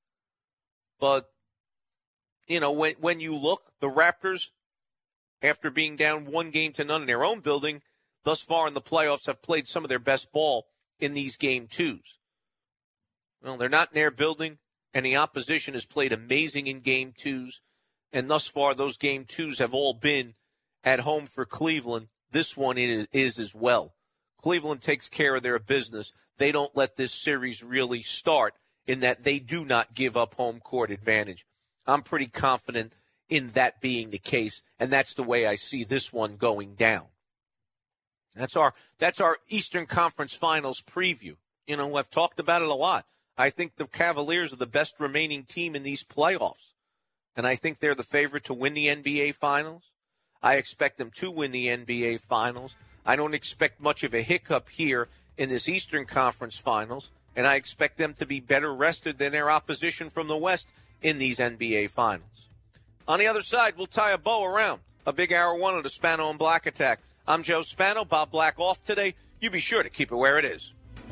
But, you know, when you look, the Raptors, after being down 1-0 in their own building, thus far in the playoffs have played some of their best ball in these Game 2s. Well, they're not in their building, and the opposition has played amazing in Game 2s, and thus far those Game 2s have all been at home for Cleveland. This one is as well. Cleveland takes care of their business. They don't let this series really start in that they do not give up home court advantage. I'm pretty confident in that being the case, and that's the way I see this one going down. That's our Eastern Conference Finals preview. You know, I've talked about it a lot. I think the Cavaliers are the best remaining team in these playoffs, and I think they're the favorite to win the NBA Finals. I expect them to win the NBA Finals. I don't expect much of a hiccup here in this Eastern Conference Finals, and I expect them to be better rested than their opposition from the West in these NBA Finals. On the other side, we'll tie a bow around a big hour one of the Spano and Black Attack. I'm Joe Spano. Bob Black off today. You be sure to keep it where it is.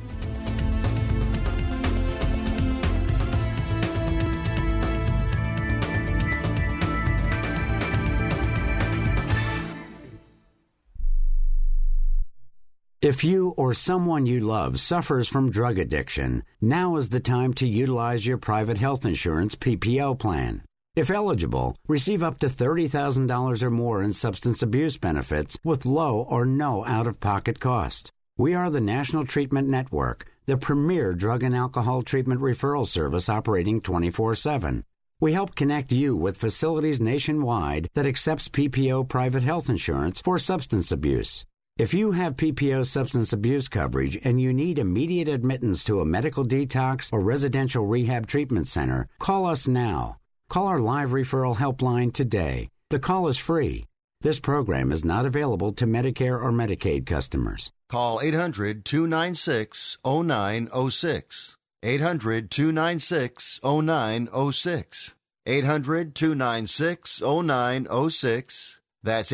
If you or someone you love suffers from drug addiction, now is the time to utilize your private health insurance PPO plan. If eligible, receive up to $30,000 or more in substance abuse benefits with low or no out-of-pocket cost. We are the National Treatment Network, the premier drug and alcohol treatment referral service operating 24/7. We help connect you with facilities nationwide that accepts PPO private health insurance for substance abuse. If you have PPO substance abuse coverage and you need immediate admittance to a medical detox or residential rehab treatment center, call us now. Call our live referral helpline today. The call is free. This program is not available to Medicare or Medicaid customers.
Call 800-296-0906. 800-296-0906. 800-296-0906. That's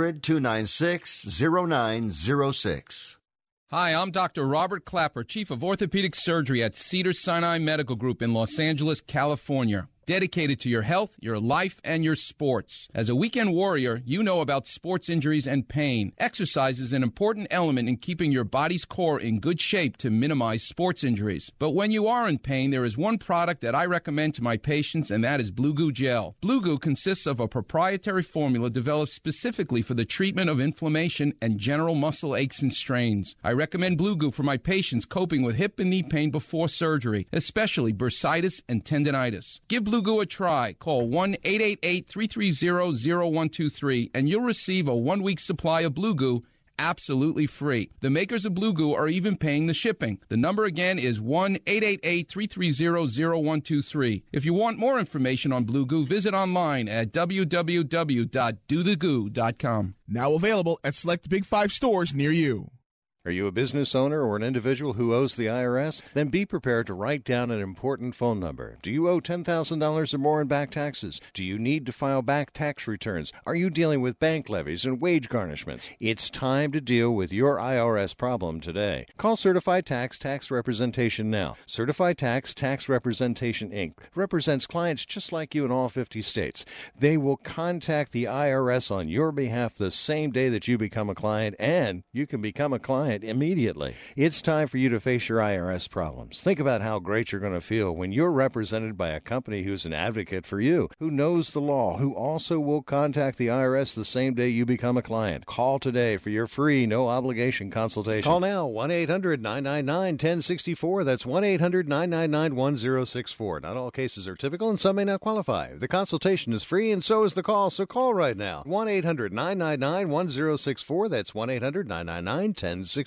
800-296-0906.
Hi, I'm Dr. Robert Clapper, Chief of Orthopedic Surgery at Cedars-Sinai Medical Group in Los Angeles, California. Dedicated to your health, your life, and your sports. As a weekend warrior, you know about sports injuries and pain. Exercise is an important element in keeping your body's core in good shape to minimize sports injuries. But when you are in pain, there is one product that I recommend to my patients, and that is Blue Goo Gel. Blue Goo consists of a proprietary formula developed specifically for the treatment of inflammation and general muscle aches and strains. I recommend Blue Goo for my patients coping with hip and knee pain before surgery, especially bursitis and tendinitis. Give Blue Goo a try. Call 1-888-330-0123 and you'll receive a 1-week supply of Blue Goo absolutely free. The makers of Blue Goo are even paying the shipping. The number again is 1-888-330-0123. If you want more information on Blue Goo, visit online at www.dothegoo.com.
Now available at select Big 5 stores near you.
Are you a business owner or an individual who owes the IRS? Then be prepared to write down an important phone number. Do you owe $10,000 or more in back taxes? Do you need to file back tax returns? Are you dealing with bank levies and wage garnishments? It's time to deal with your IRS problem today. Call Certified Tax Representation now. Certified Tax Representation, Inc. represents clients just like you in all 50 states. They will contact the IRS on your behalf the same day that you become a client, and you can become a client immediately. It's time for you to face your IRS problems. Think about how great you're going to feel when you're represented by a company who's an advocate for you, who knows the law, who also will contact the IRS the same day you become a client. Call today for your free, no-obligation consultation. Call now, 1-800-999-1064. That's 1-800-999-1064. Not all cases are typical, and some may not qualify. The consultation is free, and so is the call, so call right now. 1-800-999-1064. That's 1-800-999-1064.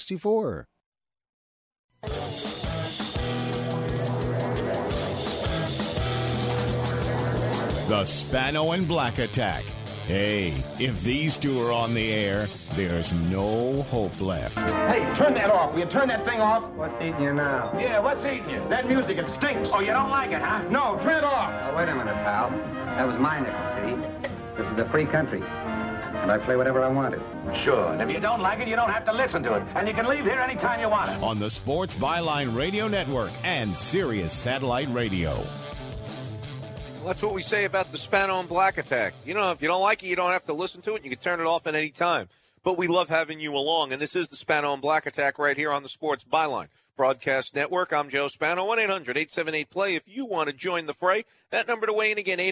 The Spano and Black Attack. Hey, if these two are on the air, there's no hope left.
Hey, turn that off. Will you turn that thing off?
What's eating you now?
Yeah, what's eating you? That music, it stinks. Oh, you don't like it, huh? No, turn it off.
Oh, wait a minute, pal. That was my nickel, see? This is a free country. And I play whatever I wanted.
Sure, and if you don't like it, you don't have to listen to it. And you can leave here anytime you want it.
On the Sports Byline Radio Network and Sirius Satellite Radio.
Well, that's what we say about the Spano and Black Attack. You know, if you don't like it, you don't have to listen to it. You can turn it off at any time. But we love having you along, and this is the Spano and Black Attack right here on the Sports Byline Broadcast Network. I'm Joe Spano, 1-800-878-PLAY. If you want to join the fray, that number to weigh in again,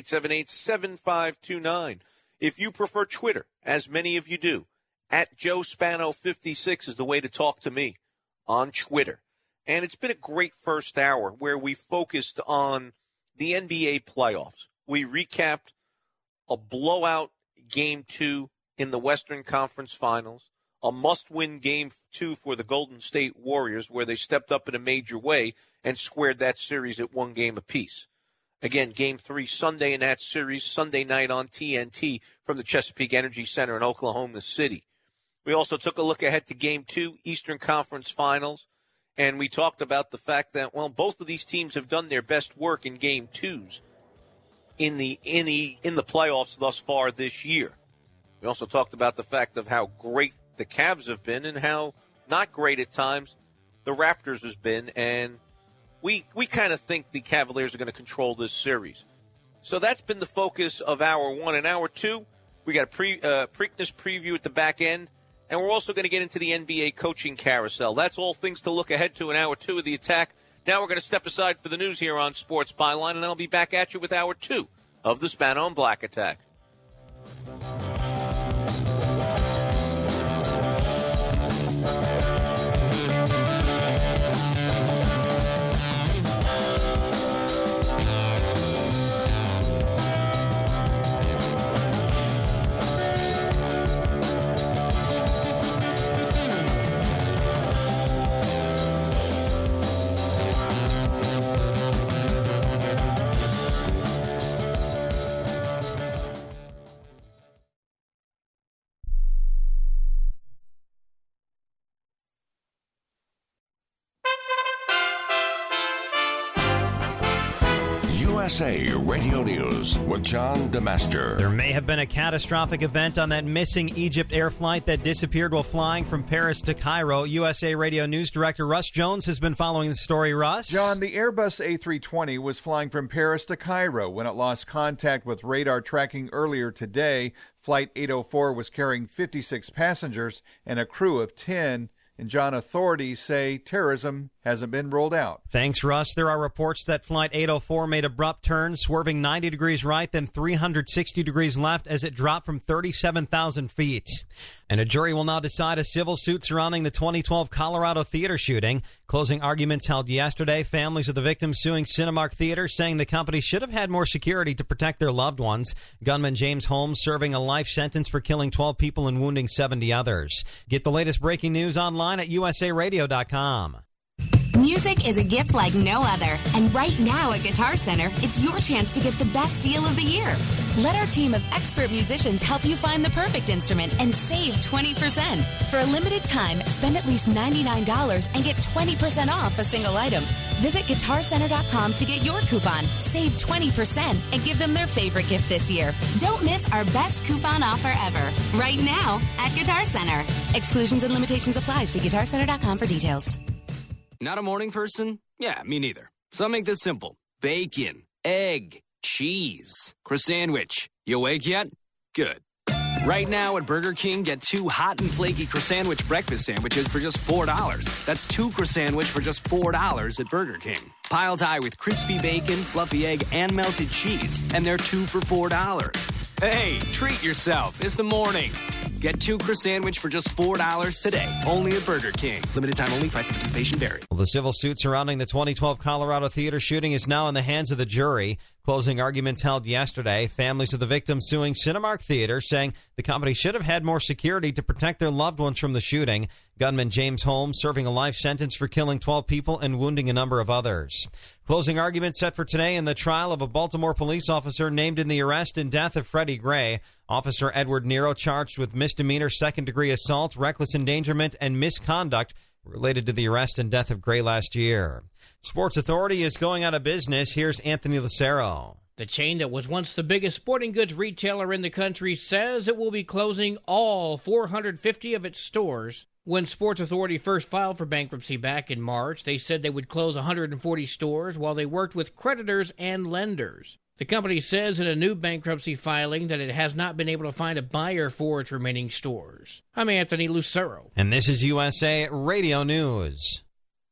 800-878-7529. If you prefer Twitter, as many of you do, at Joe Spano56 is the way to talk to me on Twitter. And it's been a great first hour where we focused on the NBA playoffs. We recapped a blowout Game 2 in the Western Conference Finals, a must-win Game 2 for the Golden State Warriors where they stepped up in a major way and squared that series at one game apiece. Again, Game 3 Sunday in that series, Sunday night on TNT from the Chesapeake Energy Center in Oklahoma City. We also took a look ahead to Game 2, Eastern Conference Finals, and we talked about the fact that, well, both of these teams have done their best work in Game 2s in the playoffs thus far this year. We also talked about the fact of how great the Cavs have been and how not great at times the Raptors has been, and we kind of think the Cavaliers are going to control this series. So that's been the focus of Hour 1. And Hour 2, we got a Preakness preview at the back end, and we're also going to get into the NBA coaching carousel. That's all things to look ahead to in Hour 2 of the Attack. Now we're going to step aside for the news here on Sports Byline, and then I'll be back at you with Hour 2 of the Spano and Black Attack.
USA Radio News with John DeMaster.
There may have been a catastrophic event on that missing Egypt air flight that disappeared while flying from Paris to Cairo. USA Radio News Director Russ Jones has been following the story. Russ?
John, the Airbus A320 was flying from Paris to Cairo when it lost contact with radar tracking earlier today. Flight 804 was carrying 56 passengers and a crew of 10. And, John, authorities say terrorism hasn't been ruled out.
Thanks, Russ. There are reports that Flight 804 made abrupt turns, swerving 90 degrees right, then 360 degrees left as it dropped from 37,000 feet. And a jury will now decide a civil suit surrounding the 2012 Colorado theater shooting. Closing arguments held yesterday. Families of the victims suing Cinemark Theater, saying the company should have had more security to protect their loved ones. Gunman James Holmes serving a life sentence for killing 12 people and wounding 70 others. Get the latest breaking news online at usaradio.com.
Music is a gift like no other. And right now at Guitar Center, it's your chance to get the best deal of the year. Let our team of expert musicians help you find the perfect instrument and save 20%. For a limited time, spend at least $99 and get 20% off a single item. Visit GuitarCenter.com to get your coupon, save 20%, and give them their favorite gift this year. Don't miss our best coupon offer ever. Right now at Guitar Center. Exclusions and limitations apply. See GuitarCenter.com for details.
Not a morning person? Yeah, me neither. So I'll make this simple. Bacon, egg, cheese, croissant-wich. You awake yet? Good. Right now at Burger King, get 2 hot and flaky croissant-wich breakfast sandwiches for just $4. That's 2 croissant-wich for just $4 at Burger King. Piled high with crispy bacon, fluffy egg, and melted cheese. And they're 2 for $4. Hey, treat yourself. It's the morning. Get 2 croissant-wich for just $4 today. Only at Burger King. Limited time only. Price of participation vary.
Well, the civil suit surrounding the 2012 Colorado theater shooting is now in the hands of the jury. Closing arguments held yesterday. Families of the victims suing Cinemark Theater, saying the company should have had more security to protect their loved ones from the shooting. Gunman James Holmes serving a life sentence for killing 12 people and wounding a number of others. Closing arguments set for today in the trial of a Baltimore police officer named in the arrest and death of Freddie Gray. Officer Edward Nero charged with misdemeanor second-degree assault, reckless endangerment, and misconduct related to the arrest and death of Gray last year. Sports Authority is going out of business. Here's Anthony Lucero.
The chain that was once the biggest sporting goods retailer in the country says it will be closing all 450 of its stores. When Sports Authority first filed for bankruptcy back in March, they said they would close 140 stores while they worked with creditors and lenders. The company says in a new bankruptcy filing that it has not been able to find a buyer for its remaining stores. I'm Anthony Lucero.
And this is USA Radio News.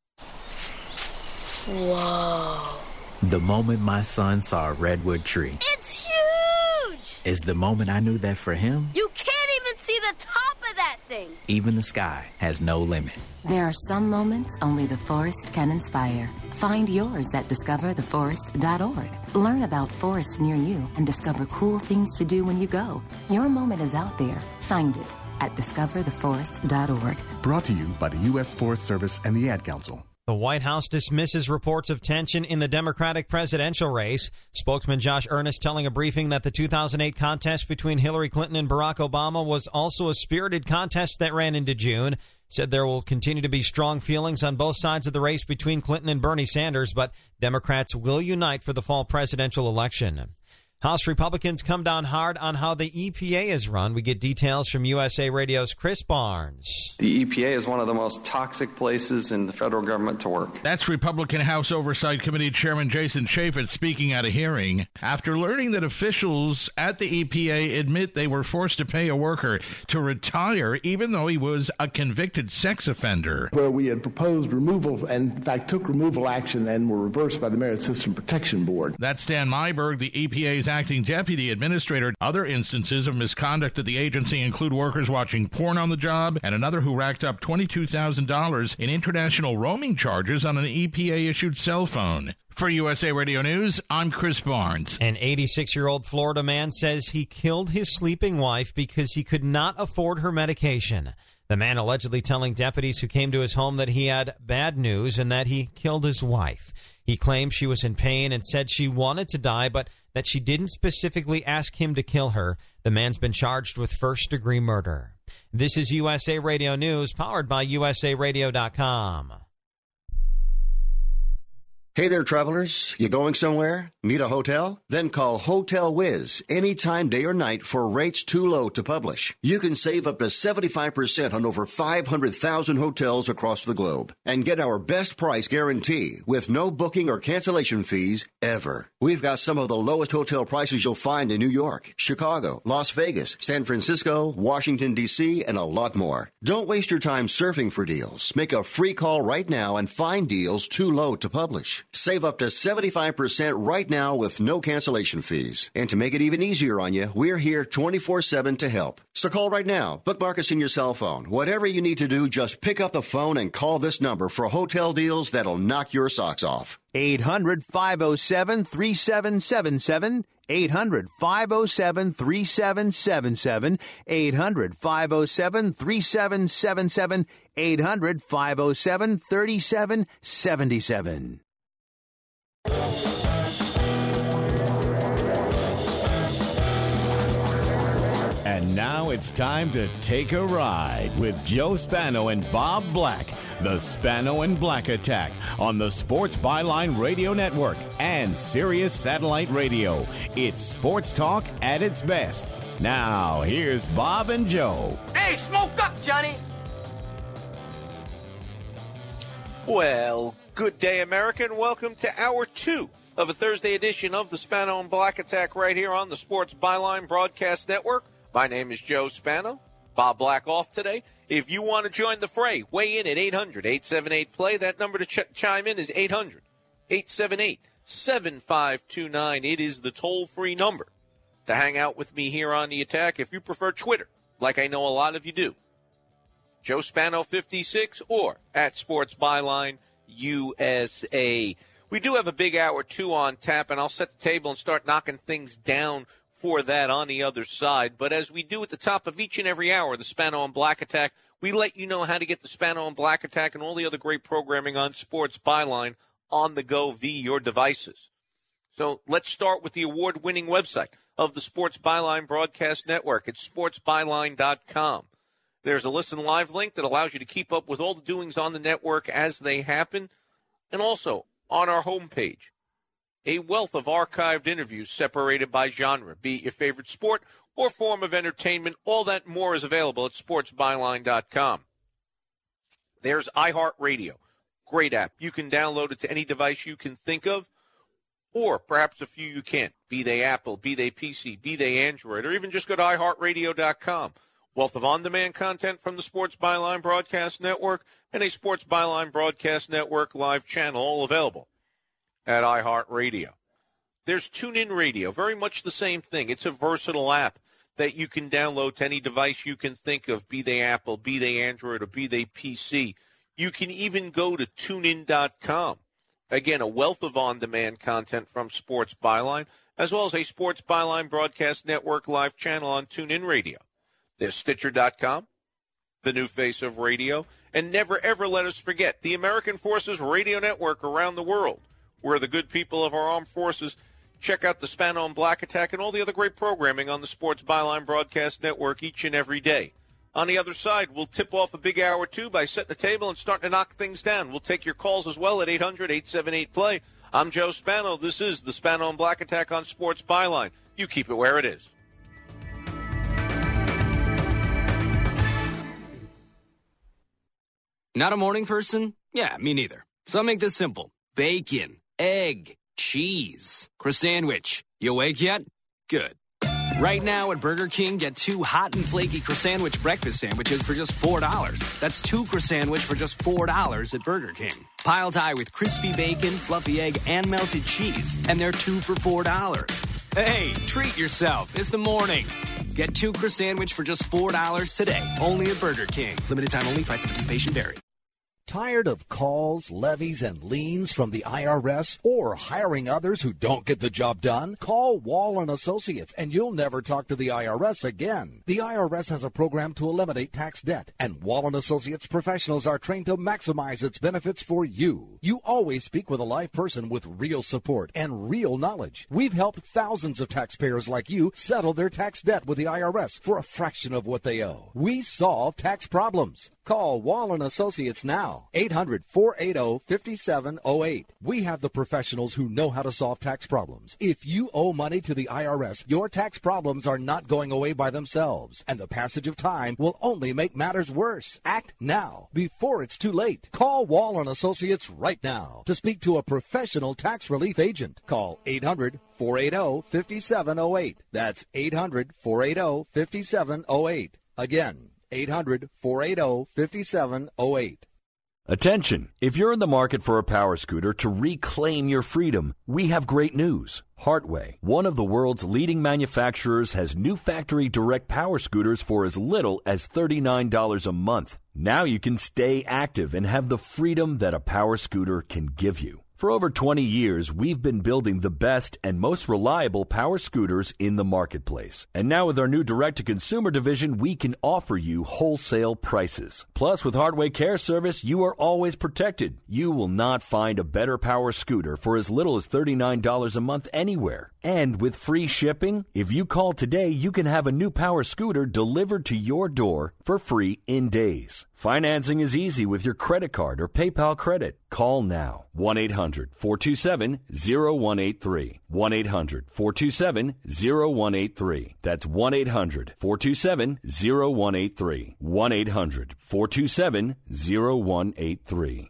Whoa. The moment my son saw a redwood tree.
It's huge!
Is the moment I knew that for him,
you can't even see the top of that thing.
Even the sky has no limit.
There are some moments only the forest can inspire. Find yours at discovertheforest.org. Learn about forests near you and discover cool things to do when you go. Your moment is out there. Find it at discovertheforest.org.
Brought to you by the U.S. Forest Service and the Ad Council.
The White House dismisses reports of tension in the Democratic presidential race. Spokesman Josh Earnest telling a briefing that the 2008 contest between Hillary Clinton and Barack Obama was also a spirited contest that ran into June. Said there will continue to be strong feelings on both sides of the race between Clinton and Bernie Sanders, but Democrats will unite for the fall presidential election. House Republicans come down hard on how the EPA is run. We get details from USA Radio's Chris Barnes.
The EPA is one of the most toxic places in the federal government to work.
That's Republican House Oversight Committee Chairman Jason Chaffetz speaking at a hearing after learning that officials at the EPA admit they were forced to pay a worker to retire even though he was a convicted sex offender.
Where we had proposed removal and, in fact, took removal action and were reversed by the Merit System Protection Board.
That's Dan Myberg, the EPA's acting deputy administrator. Other instances of misconduct at the agency include workers watching porn on the job and another who racked up $22,000 in international roaming charges on an EPA-issued cell phone. For USA Radio News, I'm Chris Barnes.
An 86-year-old Florida man says he killed his sleeping wife because he could not afford her medication. The man allegedly telling deputies who came to his home that he had bad news and that he killed his wife. He claimed she was in pain and said she wanted to die, but that she didn't specifically ask him to kill her. The man's been charged with first-degree murder. This is USA Radio News, powered by USARadio.com.
Hey there, travelers. You going somewhere? Need a hotel? Then call Hotel Wiz anytime, day or night, for rates too low to publish. You can save up to 75% on over 500,000 hotels across the globe and get our best price guarantee with no booking or cancellation fees ever. We've got some of the lowest hotel prices you'll find in New York, Chicago, Las Vegas, San Francisco, Washington, D.C., and a lot more. Don't waste your time surfing for deals. Make a free call right now and find deals too low to publish. Save up to 75% right now with no cancellation fees. And to make it even easier on you, we're here 24/7 to help. So call right now. Bookmark us in your cell phone. Whatever you need to do, just pick up the phone and call this number for hotel deals that'll knock your socks off.
800-507-3777. 800-507-3777. 800-507-3777. 800-507-3777.
And now it's time to take a ride with Joe Spano and Bob Black. The Spano and Black Attack on the Sports Byline Radio Network and Sirius Satellite Radio. It's sports talk at its best. Now, here's Bob and Joe.
Hey, smoke up, Johnny!
Well, good day, America, and welcome to Hour 2 of a Thursday edition of the Spano and Black Attack right here on the Sports Byline Broadcast Network. My name is Joe Spano. Bob Black off today. If you want to join the fray, weigh in at 800-878-PLAY. That number to chime in is 800-878-7529. It is the toll-free number to hang out with me here on the Attack. If you prefer Twitter, like I know a lot of you do, Joe Spano 56 or at Sports Byline USA. We do have a big Hour 2 on tap, and I'll set the table and start knocking things down for that on the other side. But as we do at the top of each and every hour, the Spano and Black Attack, we let you know how to get the Spano and Black Attack and all the other great programming on Sports Byline on the go via your devices. So let's start with the award-winning website of the Sports Byline Broadcast Network. It's sportsbyline.com. There's a listen live link that allows you to keep up with all the doings on the network as they happen. And also on our homepage, a wealth of archived interviews separated by genre, be it your favorite sport or form of entertainment. All that and more is available at sportsbyline.com. There's iHeartRadio. Great app. You can download it to any device you can think of, or perhaps a few you can't, be they Apple, be they PC, be they Android, or even just go to iHeartRadio.com. Wealth of on-demand content from the Sports Byline Broadcast Network and a Sports Byline Broadcast Network live channel, all available at iHeartRadio. There's TuneIn Radio, very much the same thing. It's a versatile app that you can download to any device you can think of, be they Apple, be they Android, or be they PC. You can even go to TuneIn.com. Again, a wealth of on-demand content from Sports Byline, as well as a Sports Byline Broadcast Network live channel on TuneIn Radio. There's Stitcher.com, the new face of radio, and never, ever let us forget the American Forces Radio Network around the world, where the good people of our armed forces check out the Spano and Black Attack and all the other great programming on the Sports Byline Broadcast Network each and every day. On the other side, we'll tip off a big Hour 2 by setting the table and starting to knock things down. We'll take your calls as well at 800-878-PLAY. I'm Joe Spano. This is the Spano and Black Attack on Sports Byline. You keep it where it is.
Not a morning person? Yeah, me neither. So I'll make this simple. Bacon, egg, cheese, croissant-wich. You awake yet? Good. Right now at Burger King, get 2 hot and flaky croissant-wich breakfast sandwiches for just $4. That's 2 croissant-wich for just $4 at Burger King. Piled high with crispy bacon, fluffy egg, and melted cheese. And they're 2 for $4. Hey, treat yourself. It's the morning. Get 2 croissant-wich for just $4 today. Only at Burger King. Limited time only. Price of participation vary.
Tired of calls, levies, and liens from the IRS or hiring others who don't get the job done? Call Wall & Associates and you'll never talk to the IRS again. The IRS has a program to eliminate tax debt, and Wall & Associates professionals are trained to maximize its benefits for you. You always speak with a live person with real support and real knowledge. We've helped thousands of taxpayers like you settle their tax debt with the IRS for a fraction of what they owe. We solve tax problems. Call Wall & Associates now. 800-480-5708. We have the professionals who know how to solve tax problems. If you owe money to the IRS, your tax problems are not going away by themselves, and the passage of time will only make matters worse. Act now, before it's too late. Call Wall & Associates right now to speak to a professional tax relief agent. Call 800-480-5708. That's 800-480-5708. Again, 800-480-5708.
Attention! If you're in the market for a power scooter to reclaim your freedom, we have great news. Hartway, one of the world's leading manufacturers, has new factory direct power scooters for as little as $39 a month. Now you can stay active and have the freedom that a power scooter can give you. For over 20 years, we've been building the best and most reliable power scooters in the marketplace. And now with our new direct-to-consumer division, we can offer you wholesale prices. Plus, with Hartway Care Service, you are always protected. You will not find a better power scooter for as little as $39 a month anywhere. And with free shipping, if you call today, you can have a new power scooter delivered to your door for free in days. Financing is easy with your credit card or PayPal credit. Call now. 1-800-427-0183. 1-800-427-0183. That's 1-800-427-0183. 1-800-427-0183.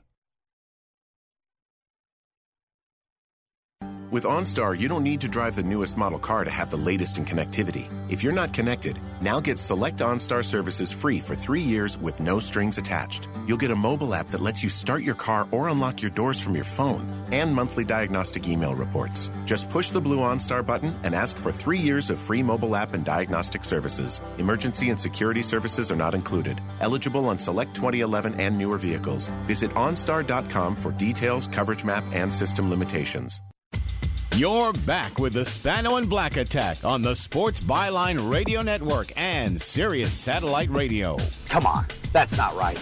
With OnStar, you don't need to drive the newest model car to have the latest in connectivity. If you're not connected, now get select OnStar services free for 3 years with no strings attached. You'll get a mobile app that lets you start your car or unlock your doors from your phone, and monthly diagnostic email reports. Just push the blue OnStar button and ask for 3 years of free mobile app and diagnostic services. Emergency and security services are not included. Eligible on select 2011 and newer vehicles. Visit OnStar.com for details, coverage map, and system limitations.
You're back with the Spano and Black Attack on the Sports Byline Radio Network and Sirius Satellite Radio.
Come on, that's not right.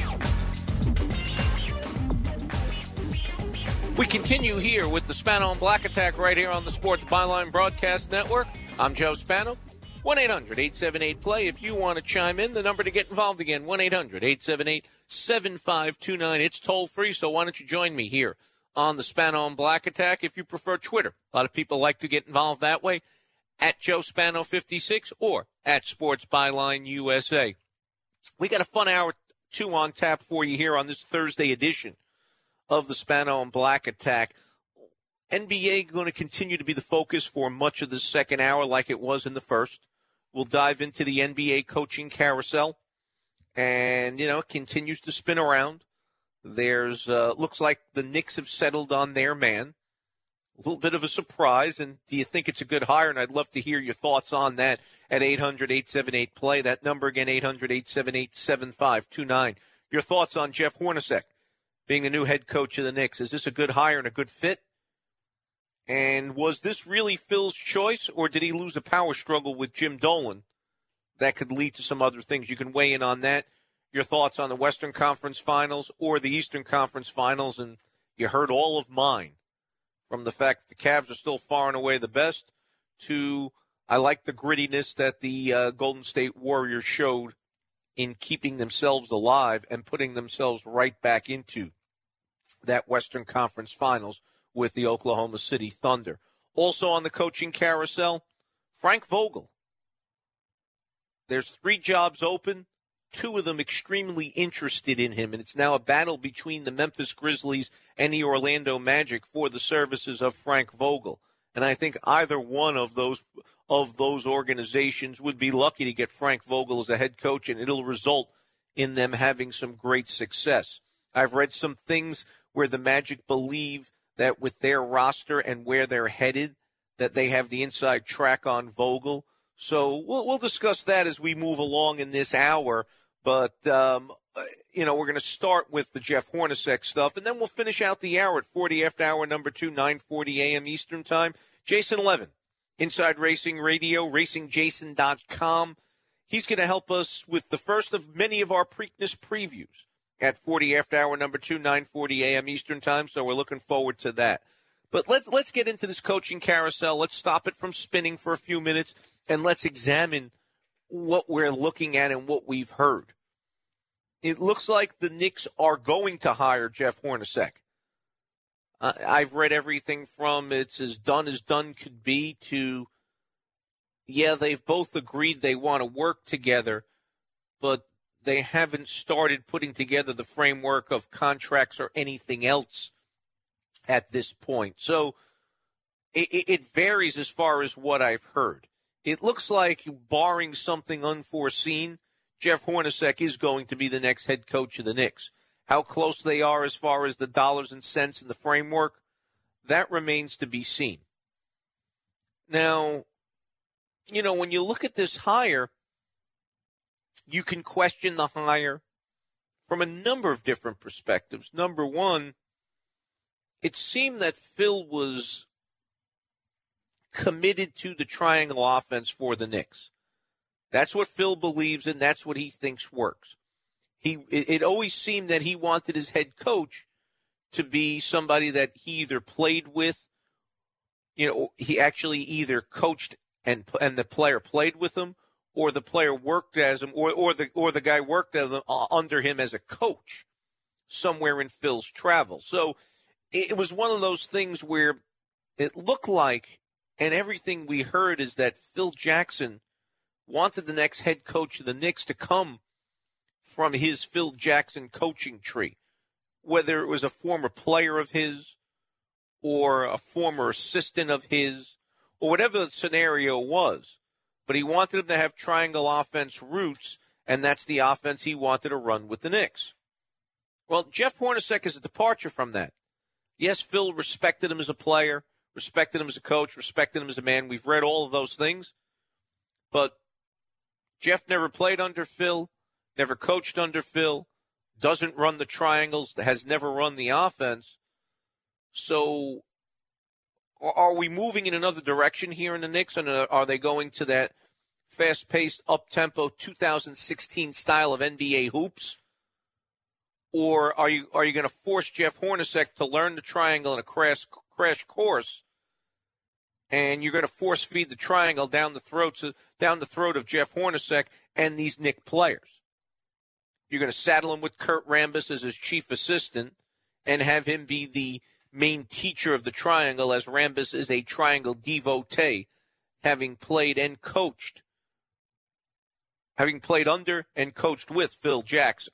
We continue here with the Spano and Black Attack right here on the Sports Byline Broadcast Network. I'm Joe Spano. 1-800-878-PLAY. If you want to chime in, the number to get involved again, 1-800-878-7529. It's toll-free, so why don't you join me here on the Spano and Black Attack. If you prefer Twitter, a lot of people like to get involved that way, at Joe Spano 56 or at Sports Byline USA. We got a fun hour 2 on tap for you here on this Thursday edition of the Spano and Black Attack. NBA going to continue to be the focus for much of the second hour like it was in the first. We'll dive into the NBA coaching carousel, and, it continues to spin around. There's looks like the Knicks have settled on their man. A little bit of a surprise, and do you think it's a good hire? And I'd love to hear your thoughts on that at 800-878-PLAY. That number again, 800-878-7529. Your thoughts on Jeff Hornacek being the new head coach of the Knicks. Is this a good hire and a good fit? And was this really Phil's choice, or did he lose a power struggle with Jim Dolan that could lead to some other things? You can weigh in on that. Your thoughts on the Western Conference Finals or the Eastern Conference Finals, and you heard all of mine, from the fact that the Cavs are still far and away the best to I like the grittiness that the Golden State Warriors showed in keeping themselves alive and putting themselves right back into that Western Conference Finals with the Oklahoma City Thunder. Also on the coaching carousel, Frank Vogel. There's 3 jobs open. 2 of them extremely interested in him, and it's now a battle between the Memphis Grizzlies and the Orlando Magic for the services of Frank Vogel. And I think either one of those organizations would be lucky to get Frank Vogel as a head coach, and it'll result in them having some great success. I've read some things where the Magic believe that with their roster and where they're headed, that they have the inside track on Vogel. So we'll discuss that as we move along in this hour. But, we're going to start with the Jeff Hornacek stuff, and then we'll finish out the hour at 40 after hour number 2, 9:40 a.m. Eastern Time. Jason Levin, Inside Racing Radio, RacingJason.com. He's going to help us with the first of many of our Preakness previews at 40 after hour number 2, 9:40 a.m. Eastern Time, so we're looking forward to that. But let's get into this coaching carousel. Let's stop it from spinning for a few minutes, and let's examine what we're looking at and what we've heard. it looks like the Knicks are going to hire Jeff Hornacek. I've read everything from it's as done could be to, yeah, they've both agreed they want to work together, but they haven't started putting together the framework of contracts or anything else at this point. So it varies as far as what I've heard. It looks like, barring something unforeseen, Jeff Hornacek is going to be the next head coach of the Knicks. How close they are as far as the dollars and cents in the framework, that remains to be seen. Now, you know, when you look at this hire, you can question the hire from a number of different perspectives. Number one, it seemed that Phil was committed to the triangle offense for the Knicks. That's what Phil believes in. That's what he thinks works. It always seemed that he wanted his head coach to be somebody that he either played with, you know, he actually either coached and the player played with him, or the player worked as him, or the guy worked as him, under him as a coach somewhere in Phil's travel. So it was one of those things where it looked like, and everything we heard is that Phil Jackson wanted the next head coach of the Knicks to come from his Phil Jackson coaching tree, whether it was a former player of his or a former assistant of his or whatever the scenario was. But he wanted him to have triangle offense roots, and that's the offense he wanted to run with the Knicks. Well, Jeff Hornacek is a departure from that. Yes, Phil respected him as a player, respected him as a coach, respected him as a man. We've read all of those things. But Jeff never played under Phil, never coached under Phil, doesn't run the triangles, has never run the offense. So are we moving in another direction here in the Knicks, and are they going to that fast-paced, up-tempo 2016 style of NBA hoops? Or are you going to force Jeff Hornacek to learn the triangle in a crash course, and you're going to force feed the triangle down the throat of Jeff Hornacek and these Knick players? You're going to saddle him with Kurt Rambis as his chief assistant and have him be the main teacher of the triangle, as Rambis is a triangle devotee, having played under and coached with Phil Jackson.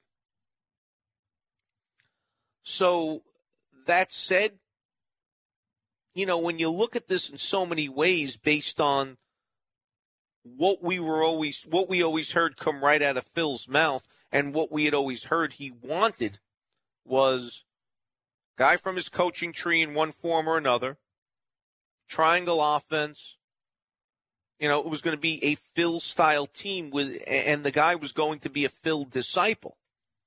So that said, you know, when you look at this in so many ways based on what we always heard come right out of Phil's mouth, and what we had always heard he wanted was guy from his coaching tree in one form or another, triangle offense. You know, it was going to be a Phil-style team and the guy was going to be a Phil disciple.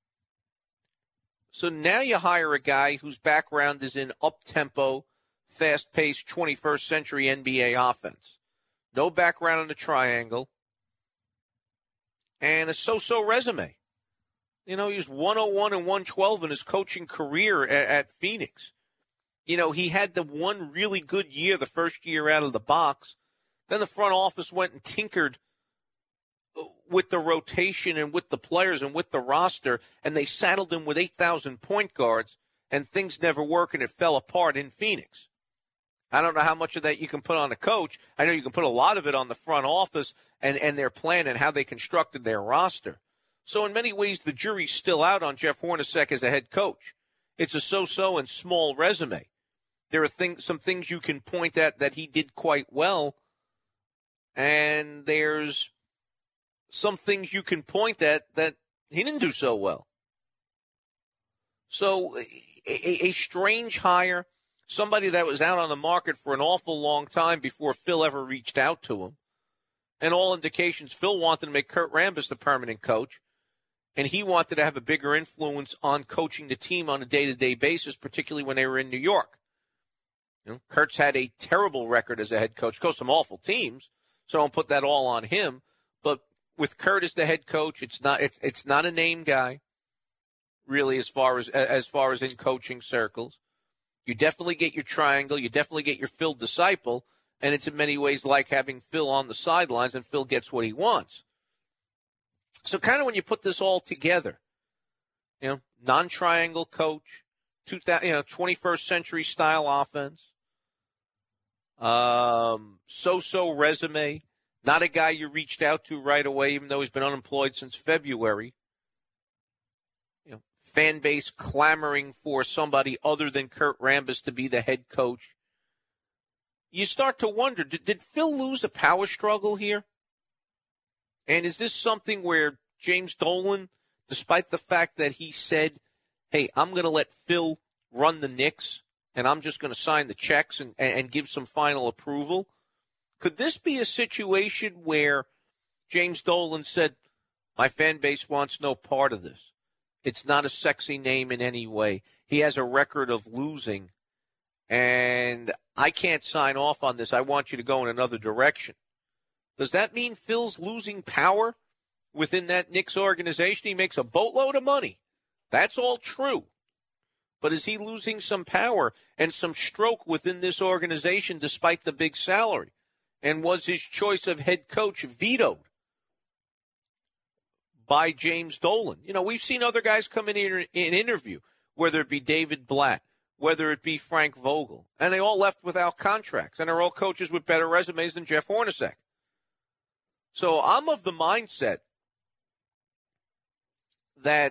So now you hire a guy whose background is in up-tempo, fast-paced 21st century NBA offense. No background in the triangle. And a so-so resume. You know, he was 101 and 112 in his coaching career at Phoenix. You know, he had the one really good year, the first year out of the box. Then the front office went and tinkered with the rotation and with the players and with the roster, and they saddled him with 8,000 point guards, and things never worked, and it fell apart in Phoenix. I don't know how much of that you can put on a coach. I know you can put a lot of it on the front office and their plan and how they constructed their roster. So in many ways, the jury's still out on Jeff Hornacek as a head coach. It's a so-so and small resume. There are some things you can point at that he did quite well, and there's some things you can point at that he didn't do so well. So a strange hire, somebody that was out on the market for an awful long time before Phil ever reached out to him. And all indications, Phil wanted to make Kurt Rambis the permanent coach, and he wanted to have a bigger influence on coaching the team on a day-to-day basis, particularly when they were in New York. You know, Kurt's had a terrible record as a head coach, coached some awful teams, so I don't put that all on him. But with Kurt as the head coach, it's not a name guy, really, as far as in coaching circles. You definitely get your triangle, you definitely get your Phil disciple, and it's in many ways like having Phil on the sidelines, and Phil gets what he wants. So kind of when you put this all together, Non-triangle coach, 21st century style offense. So-so resume. Not a guy you reached out to right away, even though he's been unemployed since February. Fan base clamoring for somebody other than Kurt Rambis to be the head coach. You start to wonder, did Phil lose a power struggle here? And is this something where James Dolan, despite the fact that he said, hey, I'm going to let Phil run the Knicks, and I'm just going to sign the checks and give some final approval, could this be a situation where James Dolan said, my fan base wants no part of this? It's not a sexy name in any way. He has a record of losing, and I can't sign off on this. I want you to go in another direction. Does that mean Phil's losing power within that Knicks organization? He makes a boatload of money. That's all true. But is he losing some power and some stroke within this organization despite the big salary? And was his choice of head coach vetoed by James Dolan? We've seen other guys come in here and interview, whether it be David Blatt, whether it be Frank Vogel, and they all left without contracts, and are all coaches with better resumes than Jeff Hornacek. So I'm of the mindset that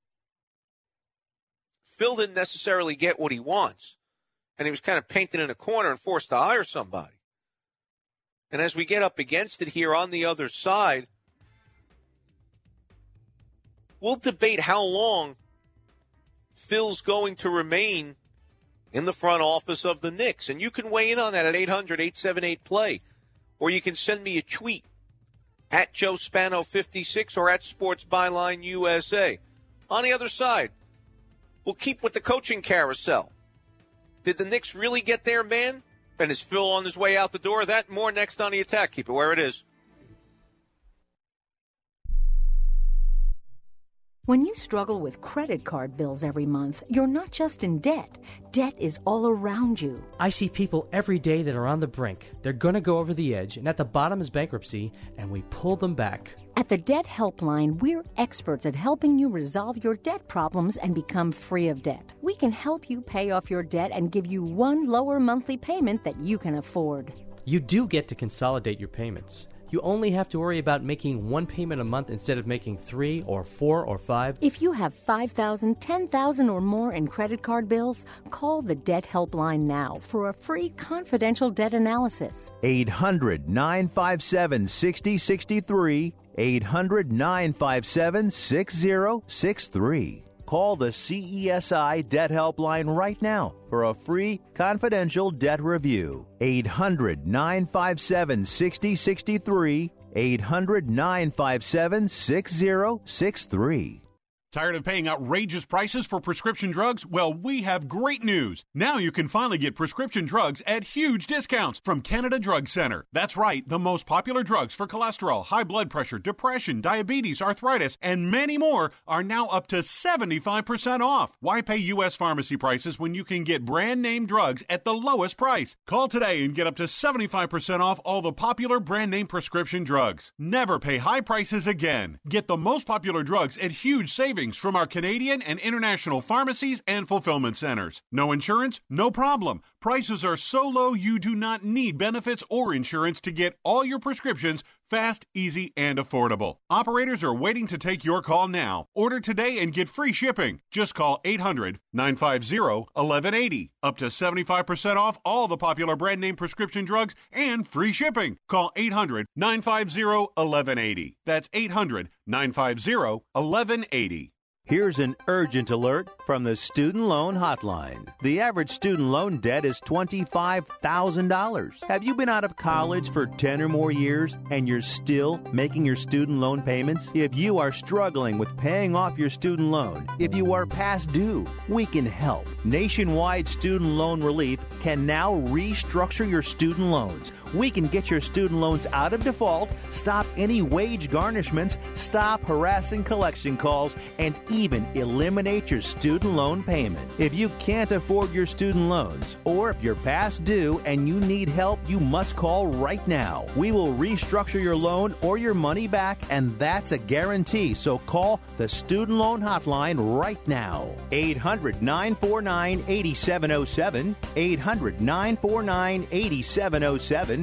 Phil didn't necessarily get what he wants, and he was kind of painted in a corner and forced to hire somebody. And as we get up against it here on the other side, we'll debate how long Phil's going to remain in the front office of the Knicks. And you can weigh in on that at 800-878-PLAY. Or you can send me a tweet at Joe Spano 56 or at Sports Byline USA. On the other side, we'll keep with the coaching carousel. Did the Knicks really get their man? And is Phil on his way out the door? That and more next on The Attack. Keep it where it is.
When you struggle with credit card bills every month, you're not just in debt. Debt is all around you.
I see people every day that are on the brink. They're going to go over the edge, and at the bottom is bankruptcy, and we pull them back.
At the Debt Helpline, we're experts at helping you resolve your debt problems and become free of debt. We can help you pay off your debt and give you one lower monthly payment that you can afford.
You do get to consolidate your payments. You only have to worry about making one payment a month instead of making 3 or 4 or 5.
If you have $5,000, $10,000 or more in credit card bills, call the Debt Helpline now for a free confidential debt analysis.
800-957-6063. 800-957-6063. Call the CESI Debt Helpline right now for a free confidential debt review. 800-957-6063. 800-957-6063.
Tired of paying outrageous prices for prescription drugs? Well, we have great news. Now you can finally get prescription drugs at huge discounts from Canada Drug Center. That's right, the most popular drugs for cholesterol, high blood pressure, depression, diabetes, arthritis, and many more are now up to 75% off. Why pay U.S. pharmacy prices when you can get brand name drugs at the lowest price? Call today and get up to 75% off all the popular brand name prescription drugs. Never pay high prices again. Get the most popular drugs at huge savings from our Canadian and international pharmacies and fulfillment centers. No insurance? No problem. Prices are so low you do not need benefits or insurance to get all your prescriptions fast, easy, and affordable. Operators are waiting to take your call now. Order today and get free shipping. Just call 800-950-1180. Up to 75% off all the popular brand name prescription drugs and free shipping. Call 800-950-1180. That's 800-950-1180.
Here's an urgent alert from the Student Loan Hotline. The average student loan debt is $25,000. Have you been out of college for 10 or more years and you're still making your student loan payments? If you are struggling with paying off your student loan, if you are past due, we can help. Nationwide Student Loan Relief can now restructure your student loans. We can get your student loans out of default, stop any wage garnishments, stop harassing collection calls, and even eliminate your student loan payment. If you can't afford your student loans, or if you're past due and you need help, you must call right now. We will restructure your loan or your money back, and that's a guarantee. So call the Student Loan Hotline right now. 800-949-8707. 800-949-8707.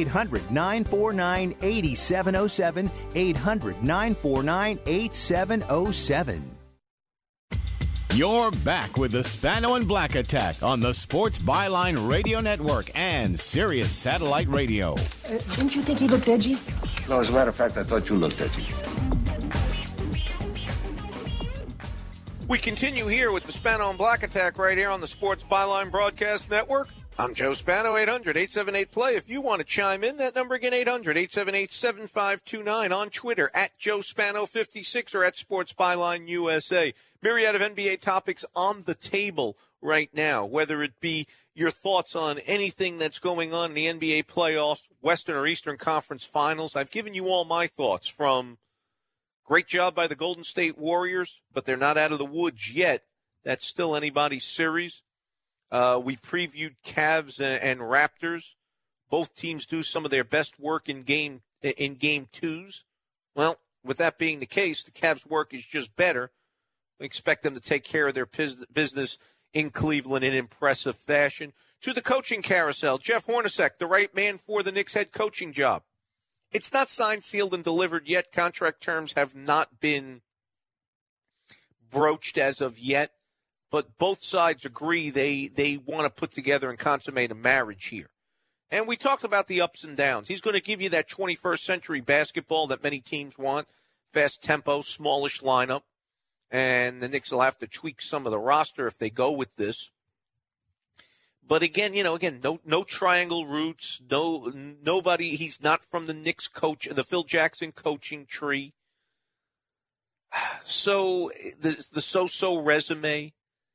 800-949-8707. 800-949-8707.
You're back with the Spano and Black Attack on the Sports Byline Radio Network and Sirius Satellite Radio.
Didn't you think he looked edgy?
No, as a matter of fact, I thought you looked edgy.
We continue here with the Spano and Black Attack right here on the Sports Byline Broadcast Network. I'm Joe Spano, 800-878-PLAY. If you want to chime in, that number again, 800-878-7529. On Twitter, at Joe Spano56 or at Sports Byline USA. Myriad of NBA topics on the table right now, whether it be your thoughts on anything that's going on in the NBA playoffs, Western or Eastern Conference Finals. I've given you all my thoughts, from great job by the Golden State Warriors, but they're not out of the woods yet. That's still anybody's series. We previewed Cavs and Raptors. Both teams do some of their best work in game twos. Well, with that being the case, the Cavs' work is just better. We expect them to take care of their business in Cleveland in impressive fashion. To the coaching carousel, Jeff Hornacek, the right man for the Knicks head coaching job. It's not signed, sealed, and delivered yet. Contract terms have not been broached as of yet, but both sides agree they want to put together and consummate a marriage here. And we talked about the ups and downs. He's going to give you that 21st century basketball that many teams want, fast tempo, smallish lineup. And the Knicks will have to tweak some of the roster if they go with this. But again, no triangle routes, nobody. He's not from the Knicks the Phil Jackson coaching tree. So the so-so resume.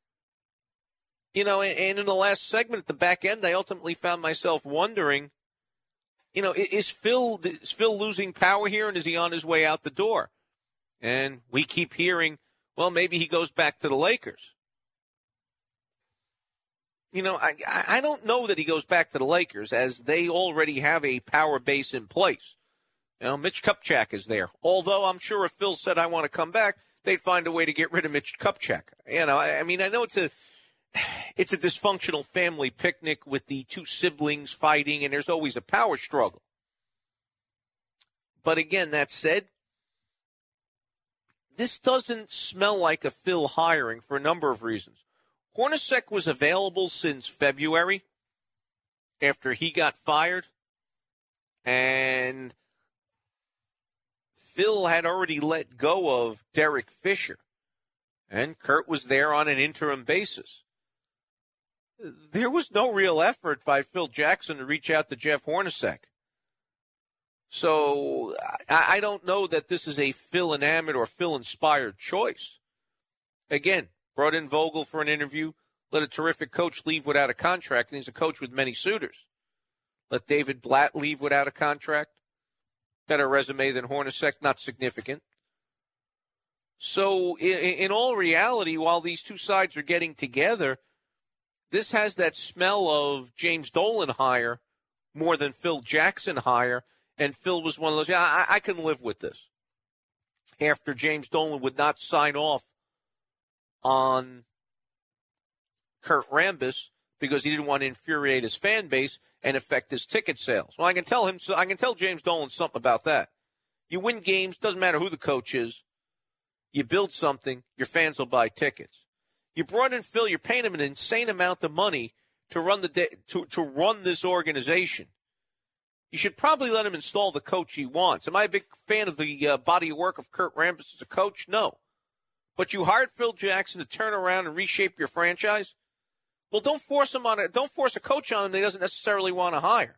And in the last segment at the back end, I ultimately found myself wondering, is Phil losing power here, and is he on his way out the door? And we keep hearing, well, maybe he goes back to the Lakers. I don't know that he goes back to the Lakers, as they already have a power base in place. Mitch Kupchak is there. Although I'm sure if Phil said, I want to come back, they'd find a way to get rid of Mitch Kupchak. I know it's a dysfunctional family picnic with the two siblings fighting, and there's always a power struggle. But again, that said, this doesn't smell like a Phil hiring for a number of reasons. Hornacek was available since February after he got fired, and Phil had already let go of Derek Fisher, and Kurt was there on an interim basis. There was no real effort by Phil Jackson to reach out to Jeff Hornacek. So I don't know that this is a Phil enamored or Phil inspired choice. Again, brought in Vogel for an interview, let a terrific coach leave without a contract, and he's a coach with many suitors. Let David Blatt leave without a contract. Better resume than Hornacek, not significant. So in all reality, while these two sides are getting together, this has that smell of James Dolan hire more than Phil Jackson hire, and Phil was one of those, I can live with this. After James Dolan would not sign off on Kurt Rambis because he didn't want to infuriate his fan base and affect his ticket sales. Well, I can tell James Dolan something about that. You win games, doesn't matter who the coach is. You build something, your fans will buy tickets. You brought in Phil, you're paying him an insane amount of money to run to run this organization. You should probably let him install the coach he wants. Am I a big fan of the body of work of Kurt Rambis as a coach? No. But you hired Phil Jackson to turn around and reshape your franchise? Well, don't force a coach on him that he doesn't necessarily want to hire.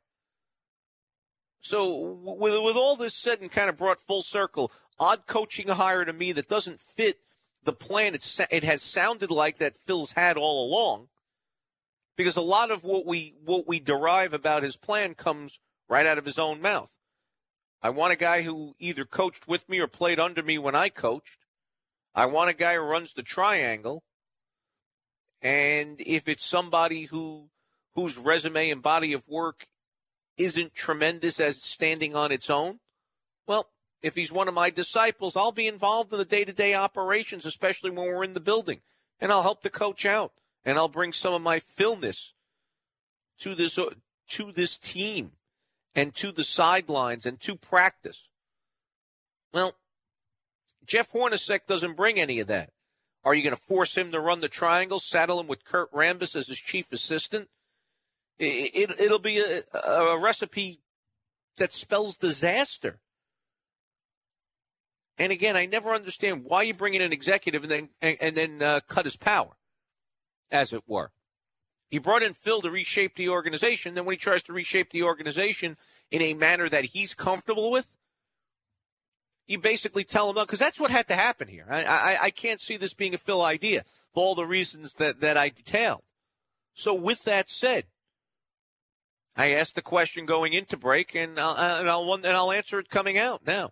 So with all this said and kind of brought full circle, odd coaching hire to me that doesn't fit the plan it has sounded like that Phil's had all along, because a lot of what we derive about his plan comes right out of his own mouth. I want a guy who either coached with me or played under me when I coached. I want a guy who runs the triangle. And if it's somebody whose resume and body of work isn't tremendous as standing on its own, well, if he's one of my disciples, I'll be involved in the day-to-day operations, especially when we're in the building. And I'll help the coach out. And I'll bring some of my Philness to this team and to the sidelines and to practice. Well, Jeff Hornacek doesn't bring any of that. Are you going to force him to run the triangle, saddle him with Kurt Rambis as his chief assistant? It'll be a recipe that spells disaster. And again, I never understand why you bring in an executive and then cut his power, as it were. He brought in Phil to reshape the organization. Then when he tries to reshape the organization in a manner that he's comfortable with, you basically tell him, because that's what had to happen here. I can't see this being a Phil idea for all the reasons that I detailed. So with that said, I asked the question going into break, and I'll answer it coming out now.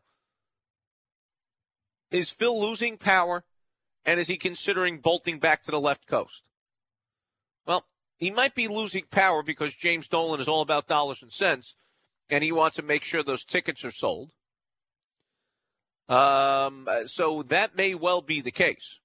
Is Phil losing power, and is he considering bolting back to the left coast? Well, he might be losing power because James Dolan is all about dollars and cents, and he wants to make sure those tickets are sold. So that may well be the case.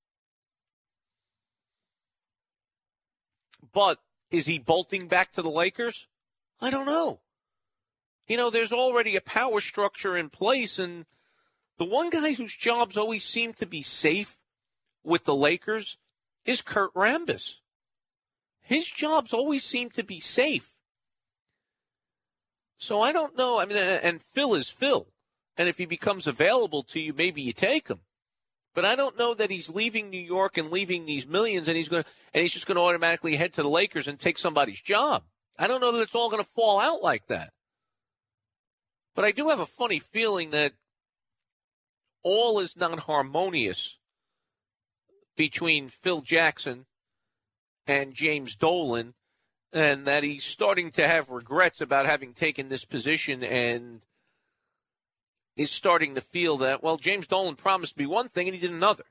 But is he bolting back to the Lakers? I don't know. You know, there's already a power structure in place, and the one guy whose jobs always seem to be safe with the Lakers is Kurt Rambis. His jobs always seem to be safe. So I don't know. I mean, and Phil is Phil. And if he becomes available to you, maybe you take him. But I don't know that he's leaving New York and leaving these millions, and he's just going to automatically head to the Lakers and take somebody's job. I don't know that it's all going to fall out like that. But I do have a funny feeling that all is not harmonious between Phil Jackson and James Dolan, and that he's starting to have regrets about having taken this position and is starting to feel that, well, James Dolan promised me one thing and he did another.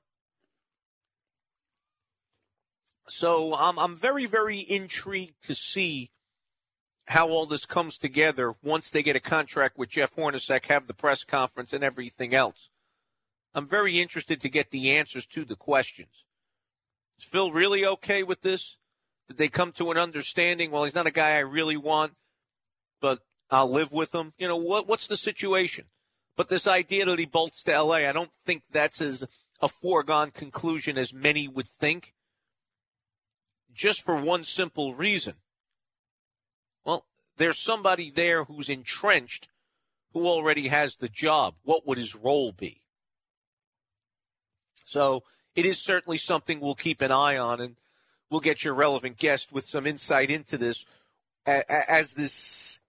So I'm very, very intrigued to see how all this comes together once they get a contract with Jeff Hornacek, have the press conference and everything else. I'm very interested to get the answers to the questions. Is Phil really okay with this? Did they come to an understanding? Well, he's not a guy I really want, but I'll live with him. You know, what's the situation? But this idea that he bolts to L.A., I don't think that's as a foregone conclusion as many would think, just for one simple reason. Well, there's somebody there who's entrenched who already has the job. What would his role be? So it is certainly something we'll keep an eye on, and we'll get your relevant guest with some insight into this as this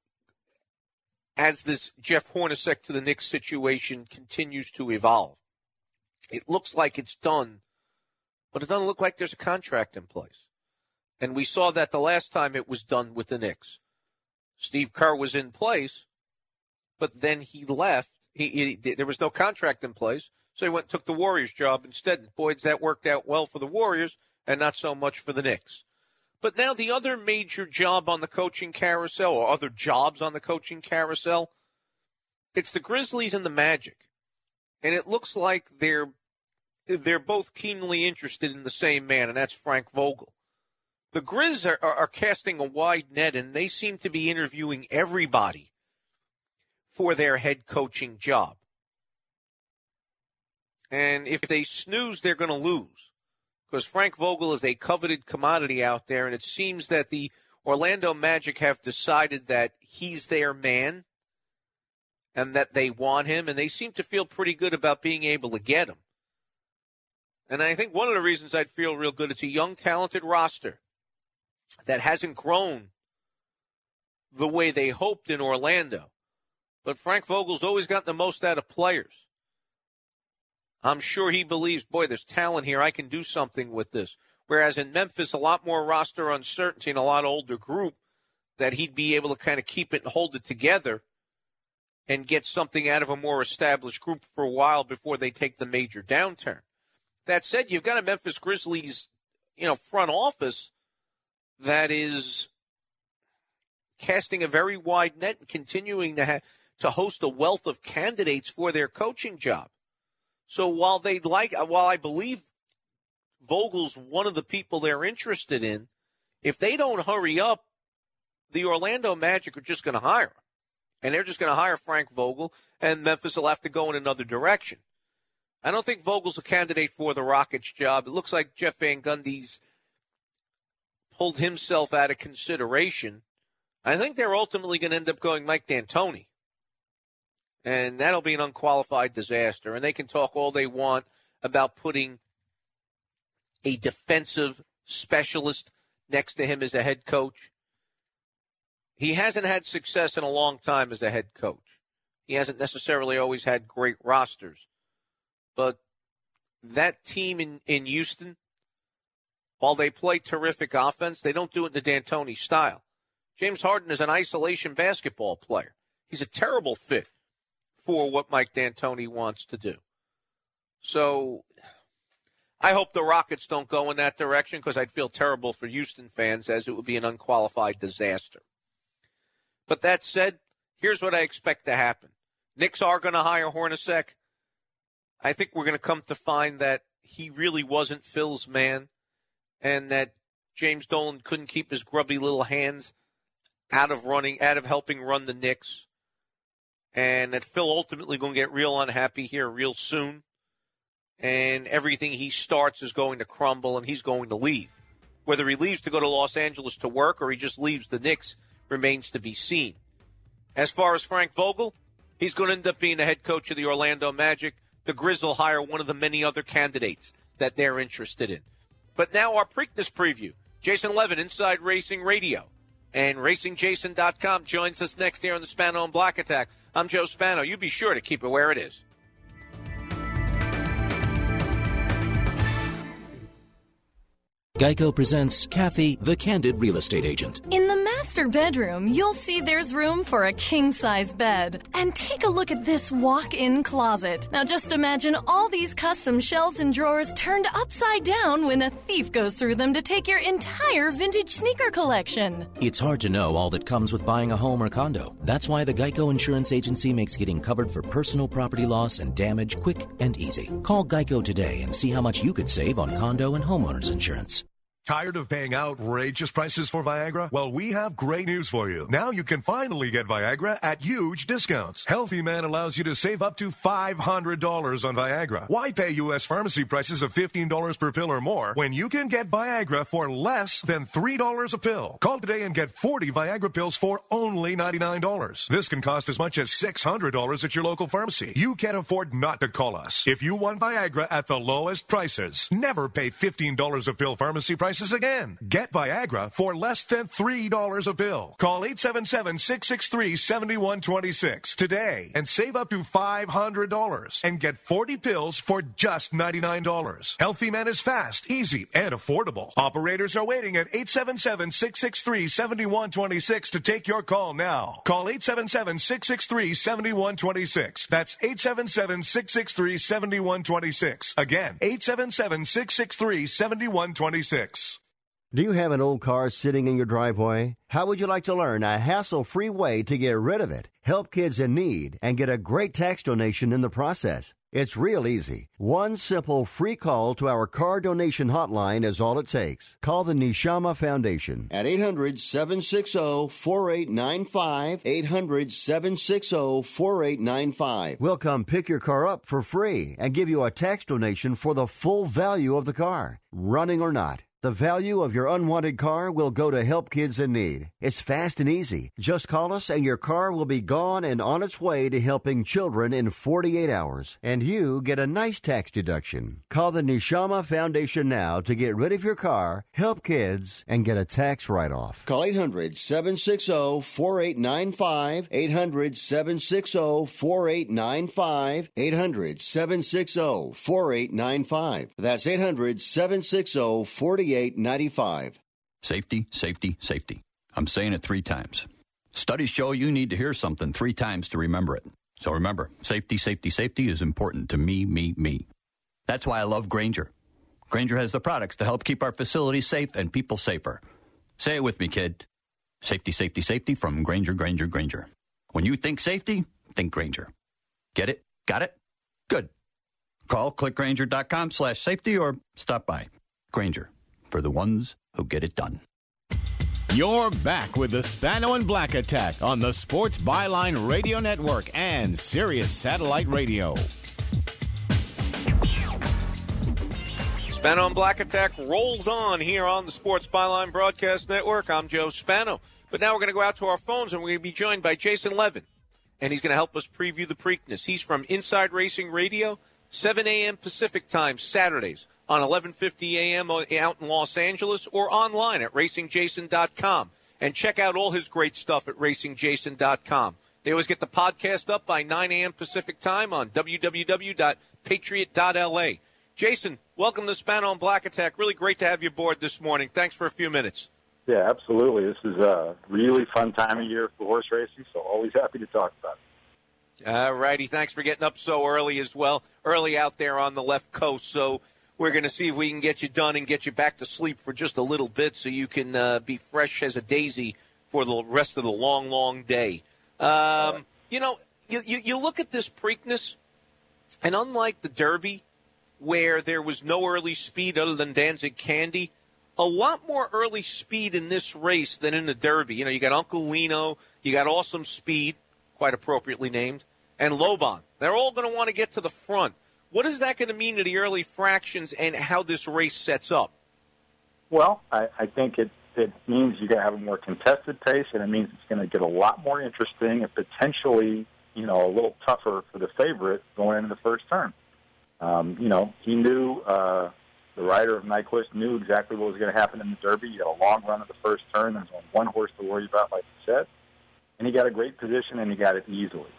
Jeff Hornacek to the Knicks situation continues to evolve. It looks like it's done, but it doesn't look like there's a contract in place. And we saw that the last time it was done with the Knicks. Steve Kerr was in place, but then he left. There was no contract in place, so he went and took the Warriors job instead. Boy, that worked out well for the Warriors and not so much for the Knicks. But now the other major job on the coaching carousel, or other jobs on the coaching carousel, it's the Grizzlies and the Magic. And it looks like they're both keenly interested in the same man, and that's Frank Vogel. The Grizz are casting a wide net, and they seem to be interviewing everybody for their head coaching job. And if they snooze, they're going to lose. Because Frank Vogel is a coveted commodity out there, and it seems that the Orlando Magic have decided that he's their man and that they want him, and they seem to feel pretty good about being able to get him. And I think one of the reasons I'd feel real good, it's a young, talented roster that hasn't grown the way they hoped in Orlando. But Frank Vogel's always gotten the most out of players. I'm sure he believes, boy, there's talent here. I can do something with this. Whereas in Memphis, a lot more roster uncertainty and a lot older group that he'd be able to kind of keep it and hold it together and get something out of a more established group for a while before they take the major downturn. That said, you've got a Memphis Grizzlies, front office that is casting a very wide net and continuing to host a wealth of candidates for their coaching job. So while I believe Vogel's one of the people they're interested in, if they don't hurry up, the Orlando Magic are just going to hire him. And they're just going to hire Frank Vogel, and Memphis will have to go in another direction. I don't think Vogel's a candidate for the Rockets job. It looks like Jeff Van Gundy's pulled himself out of consideration. I think they're ultimately going to end up going Mike D'Antoni. And that'll be an unqualified disaster. And they can talk all they want about putting a defensive specialist next to him as a head coach. He hasn't had success in a long time as a head coach. He hasn't necessarily always had great rosters. But that team in Houston, while they play terrific offense, they don't do it in the D'Antoni style. James Harden is an isolation basketball player. He's a terrible fit for what Mike D'Antoni wants to do. So I hope the Rockets don't go in that direction because I'd feel terrible for Houston fans as it would be an unqualified disaster. But that said, here's what I expect to happen. Knicks are going to hire Hornacek. I think we're going to come to find that he really wasn't Phil's man and that James Dolan couldn't keep his grubby little hands out of helping run the Knicks, and that Phil ultimately going to get real unhappy here real soon, and everything he starts is going to crumble and he's going to leave. Whether he leaves to go to Los Angeles to work or he just leaves the Knicks remains to be seen. As far as Frank Vogel, he's going to end up being the head coach of the Orlando Magic. The Grizz will hire one of the many other candidates that they're interested in. But now our Preakness preview. Jason Levin, Inside Racing Radio, and RacingJason.com joins us next here on the Spano and Black Attack. I'm Joe Spano. You be sure to keep it where it is.
Geico presents Kathy, the Candid Real Estate Agent.
In the master bedroom, you'll see there's room for a king-size bed. And take a look at this walk-in closet. Now just imagine all these custom shelves and drawers turned upside down when a thief goes through them to take your entire vintage sneaker collection.
It's hard to know all that comes with buying a home or condo. That's why the Geico Insurance Agency makes getting covered for personal property loss and damage quick and easy. Call Geico today and see how much you could save on condo and homeowners insurance.
Tired of paying outrageous prices for Viagra? Well, we have great news for you. Now you can finally get Viagra at huge discounts. Healthy Man allows you to save up to $500 on Viagra. Why pay U.S. pharmacy prices of $15 per pill or more when you can get Viagra for less than $3 a pill? Call today and get 40 Viagra pills for only $99. This can cost as much as $600 at your local pharmacy. You can't afford not to call us. If you want Viagra at the lowest prices, never pay $15 a pill pharmacy prices again. Get Viagra for less than $3 a pill. Call 877-663-7126 today and save up to $500 and get 40 pills for just $99. Healthy Man is fast, easy, and affordable. Operators are waiting at 877-663-7126 to take your call now. Call 877-663-7126. That's 877-663-7126. Again, 877-663-7126.
Do you have an old car sitting in your driveway? How would you like to learn a hassle-free way to get rid of it, help kids in need, and get a great tax donation in the process? It's real easy. One simple free call to our car donation hotline is all it takes. Call the Neshama Foundation
at 800-760-4895, 800-760-4895.
We'll come pick your car up for free and give you a tax donation for the full value of the car, running or not. The value of your unwanted car will go to help kids in need. It's fast and easy. Just call us and your car will be gone and on its way to helping children in 48 hours. And you get a nice tax deduction. Call the Neshama Foundation now to get rid of your car, help kids, and get a tax write-off.
Call 800-760-4895, 800-760-4895, 800-760-4895. That's 800-760-4895.
Safety, safety, safety.
I'm saying it 3 times. Studies show you need to hear something 3 times to remember it. So remember, safety, safety, safety is important to me, me, me. That's why I love Grainger. Grainger has the products to help keep our facilities safe and people safer. Say it with me, kid. Safety, safety, safety from Grainger, Grainger, Grainger. When you think safety, think Grainger. Get it? Got it? Good. Call clickgrainger.com/safety or stop by. Grainger, for the ones who get it done.
You're back with the Spano and Black Attack on the Sports Byline Radio Network and Sirius Satellite Radio.
Spano and Black Attack rolls on here on the Sports Byline Broadcast Network. I'm Joe Spano. But now we're going to go out to our phones, and we're going to be joined by Jason Levin. And he's going to help us preview the Preakness. He's from Inside Racing Radio, 7 a.m. Pacific Time, Saturdays on 11:50 a.m. out in Los Angeles, or online at racingjason.com. And check out all his great stuff at racingjason.com. They always get the podcast up by 9 a.m. Pacific Time on www.patriot.la. Jason, welcome to Spano and Black Attack. Really great to have you aboard this morning. Thanks for a few minutes.
Yeah, absolutely. This is a really fun time of year for horse racing, so always happy to talk about it.
All righty. Thanks for getting up so early as well. Early out there on the left coast, so we're going to see if we can get you done and get you back to sleep for just a little bit so you can be fresh as a daisy for the rest of the long, long day. You know, you look at this Preakness, and unlike the Derby, where there was no early speed other than Danzig Candy, a lot more early speed in this race than in the Derby. You know, you got Uncle Lino, you got Awesome Speed, quite appropriately named, and Lobon. They're all going to want to get to the front. What is that going to mean to the early fractions and how this race sets up?
Well, I think it means you're going to have a more contested pace, and it means it's going to get a lot more interesting and potentially, you know, a little tougher for the favorite going into the first turn. You know, he knew, the rider of Nyquist knew exactly what was going to happen in the Derby. He had a long run of the first turn. There's only one horse to worry about, like you said. And he got a great position, and he got it easily.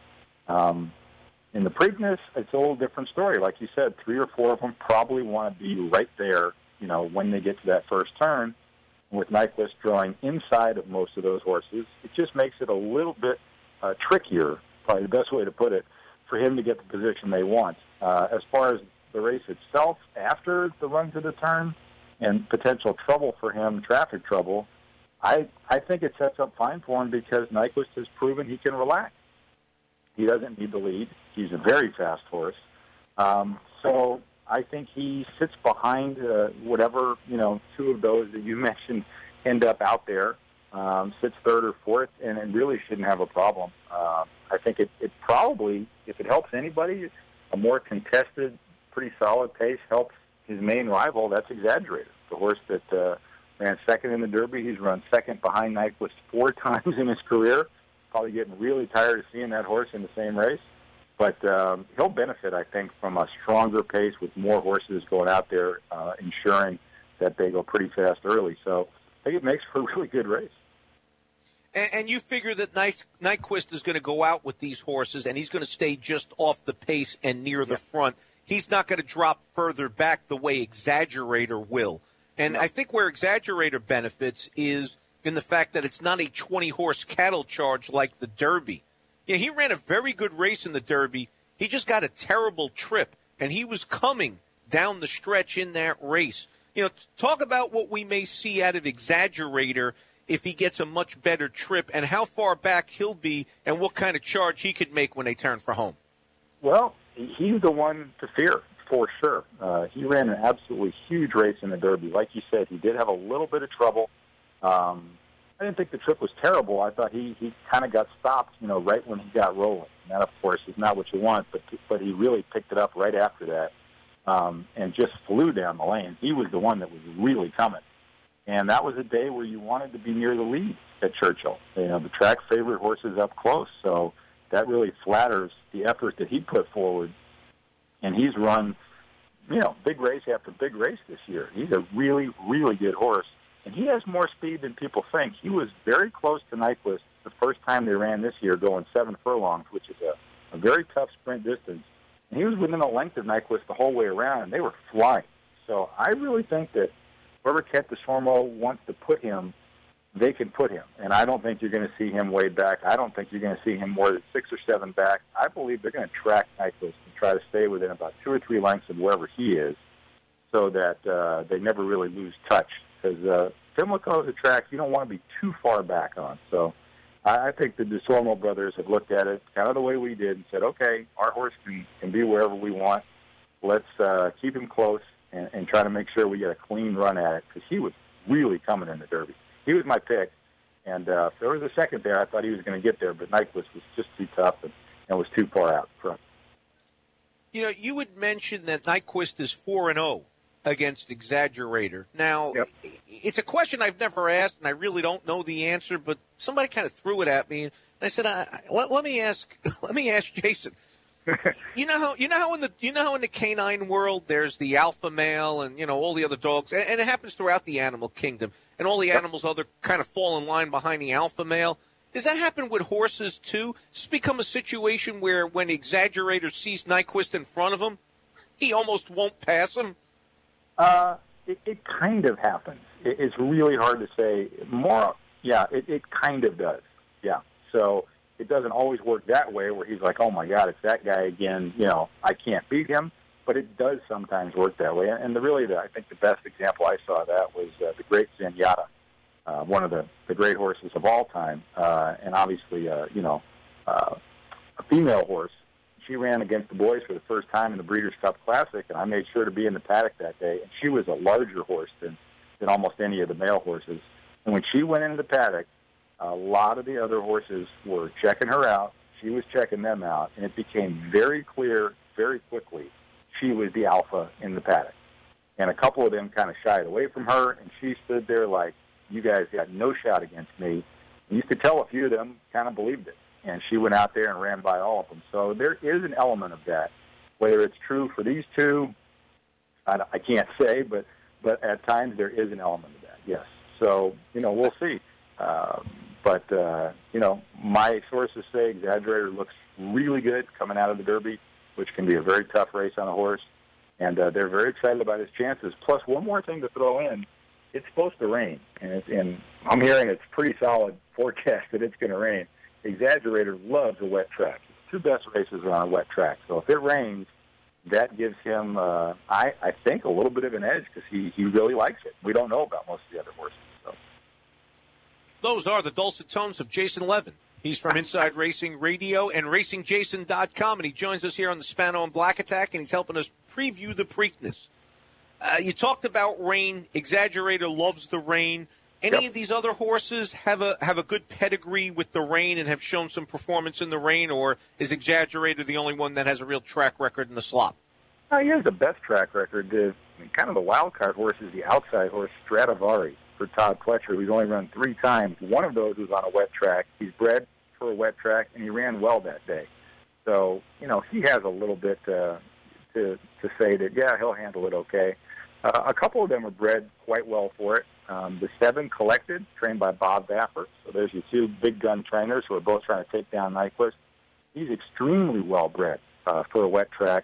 In the Preakness, it's a little different story. Like you said, 3 or 4 of them probably want to be right there, you know, when they get to that first turn. With Nyquist drawing inside of most of those horses, it just makes it a little bit trickier, probably the best way to put it, for him to get the position they want. As far as the race itself, after the run to the turn and potential trouble for him, traffic trouble, I think it sets up fine for him because Nyquist has proven he can relax. He doesn't need the lead. He's a very fast horse. So I think he sits behind whatever, you know, 2 of those that you mentioned end up out there, sits 3rd or 4th, and it really shouldn't have a problem. I think it probably, if it helps anybody, a more contested, pretty solid pace helps his main rival. That's Exaggerator, the horse that ran 2nd in the Derby. He's run 2nd behind Nyquist 4 times in his career. Probably getting really tired of seeing that horse in the same race. But he'll benefit, I think, from a stronger pace with more horses going out there, ensuring that they go pretty fast early. So I think it makes for a really good race.
And you figure that Nyquist is going to go out with these horses, and he's going to stay just off the pace and near the front. He's not going to drop further back the way Exaggerator will. And I think where Exaggerator benefits is in the fact that it's not a 20-horse cattle charge like the Derby. Yeah, he ran a very good race in the Derby. He just got a terrible trip, and he was coming down the stretch in that race. You know, talk about what we may see out of Exaggerator if he gets a much better trip and how far back he'll be and what kind of charge he could make when they turn for home.
Well, he's the one to fear, for sure. He ran an absolutely huge race in the Derby. Like you said, he did have a little bit of trouble. I didn't think the trip was terrible. I thought he kind of got stopped, you know, right when he got rolling. And that, of course, is not what you want, but he really picked it up right after that and just flew down the lane. He was the one that was really coming. And that was a day where you wanted to be near the lead at Churchill. You know, the track favorite horses up close, so that really flatters the effort that he put forward. And he's run, you know, big race after big race this year. He's a really, really good horse. And he has more speed than people think. He was very close to Nyquist the first time they ran this year, going 7 furlongs, which is a very tough sprint distance. And he was within a length of Nyquist the whole way around, and they were flying. So I really think that whoever Cat DeSormo wants to put him they can put him. And I don't think you're going to see him way back. I don't think you're going to see him more than 6 or 7 back. I believe they're going to track Nyquist and try to stay within about 2 or 3 lengths of wherever he is so that they never really lose touch. Because Pimlico is a track you don't want to be too far back on. So I think the DeSormo brothers have looked at it kind of the way we did and said, okay, our horse can be wherever we want. Let's keep him close and try to make sure we get a clean run at it, because he was really coming in the Derby. He was my pick, and if there was a second there, I thought he was going to get there, but Nyquist was just too tough and was too far out front.
You know, you would mention that Nyquist is 4-0 against Exaggerator. Now, It's a question I've never asked, and I really don't know the answer, but somebody kind of threw it at me, and I said, let me ask Jason. You know how in the canine world there's the alpha male and all the other dogs, and it happens throughout the animal kingdom, and all the animals other kind of fall in line behind the alpha male. Does that happen with horses too? Does it become a situation where when Exaggerator sees Nyquist in front of him, he almost won't pass him?
It kind of happens. It's really hard to say. It kind of does. Yeah. So it doesn't always work that way where he's like, oh, my God, it's that guy again. I can't beat him. But it does sometimes work that way. And I think the best example I saw of that was the great Zenyatta, one of the great horses of all time. And obviously, a female horse. She ran against the boys for the first time in the Breeders' Cup Classic, and I made sure to be in the paddock that day. And she was a larger horse than almost any of the male horses. And when she went into the paddock, a lot of the other horses were checking her out. She was checking them out, and it became very clear very quickly she was the alpha in the paddock. And a couple of them kind of shied away from her, and she stood there like, you guys got no shot against me. And you could tell a few of them kind of believed it. And she went out there and ran by all of them. So there is an element of that. Whether it's true for these two, I can't say, but at times there is an element of that, yes. So, we'll see. My sources say Exaggerator looks really good coming out of the Derby, which can be a very tough race on a horse. And they're very excited about his chances. Plus, one more thing to throw in, it's supposed to rain. And I'm hearing it's pretty solid forecast that it's going to rain. Exaggerator loves a wet track. His 2 best races are on a wet track. So if it rains, that gives him, I think, a little bit of an edge because he really likes it. We don't know about most of the other horses. So.
Those are the dulcet tones of Jason Levin. He's from Inside Racing Radio and RacingJason.com, and he joins us here on the Spano and Black Attack, and he's helping us preview the Preakness. You talked about rain. Exaggerator loves the rain. Any of these other horses have a good pedigree with the rain and have shown some performance in the rain, or is Exaggerator the only one that has a real track record in the slop?
He has the best track record. Kind of the wild card horse is the outside horse, Stradivari, for Todd Pletcher, who's only run 3 times. One of those was on a wet track. He's bred for a wet track, and he ran well that day. So, he has a little bit to say that, he'll handle it okay. A couple of them are bred quite well for it. The 7 Collected, trained by Bob Baffert. So there's your 2 big gun trainers who are both trying to take down Nyquist. He's extremely well bred for a wet track.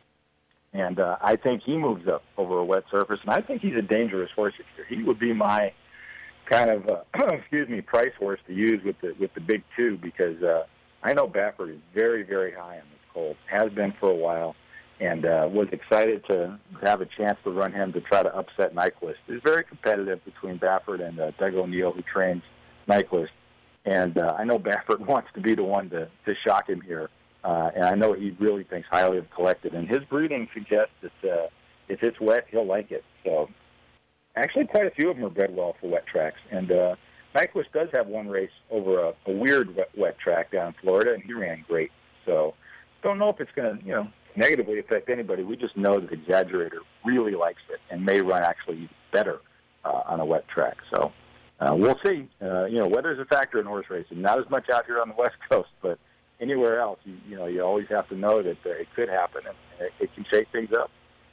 And I think he moves up over a wet surface. And I think he's a dangerous horse this year. He would be my kind of, price horse to use with the big 2 because I know Baffert is very, very high on this colt, has been for a while. And was excited to have a chance to run him to try to upset Nyquist. It's very competitive between Baffert and Doug O'Neill, who trains Nyquist. And I know Baffert wants to be the one to shock him here. And I know he really thinks highly of Collected. And his breeding suggests that if it's wet, he'll like it. So actually quite a few of them are bred well for wet tracks. And Nyquist does have one race over a weird wet track down in Florida, and he ran great. So don't know if it's going to, negatively affect anybody. We just know that Exaggerator really likes it and may run actually better on a wet track. So we'll see. Weather's a factor in horse racing. Not as much out here on the West Coast, but anywhere else, you always have to know that it could happen and it can shake things up.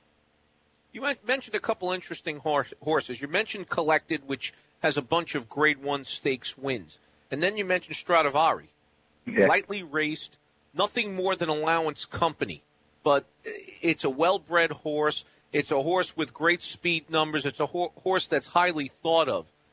You mentioned a couple interesting horses. You mentioned Collected, which has a bunch of Grade 1 stakes wins. And then you mentioned Stradivari. Yeah. Lightly raced, nothing more than allowance company. But it's a well-bred horse. It's a horse with great speed numbers. It's a horse that's highly thought of.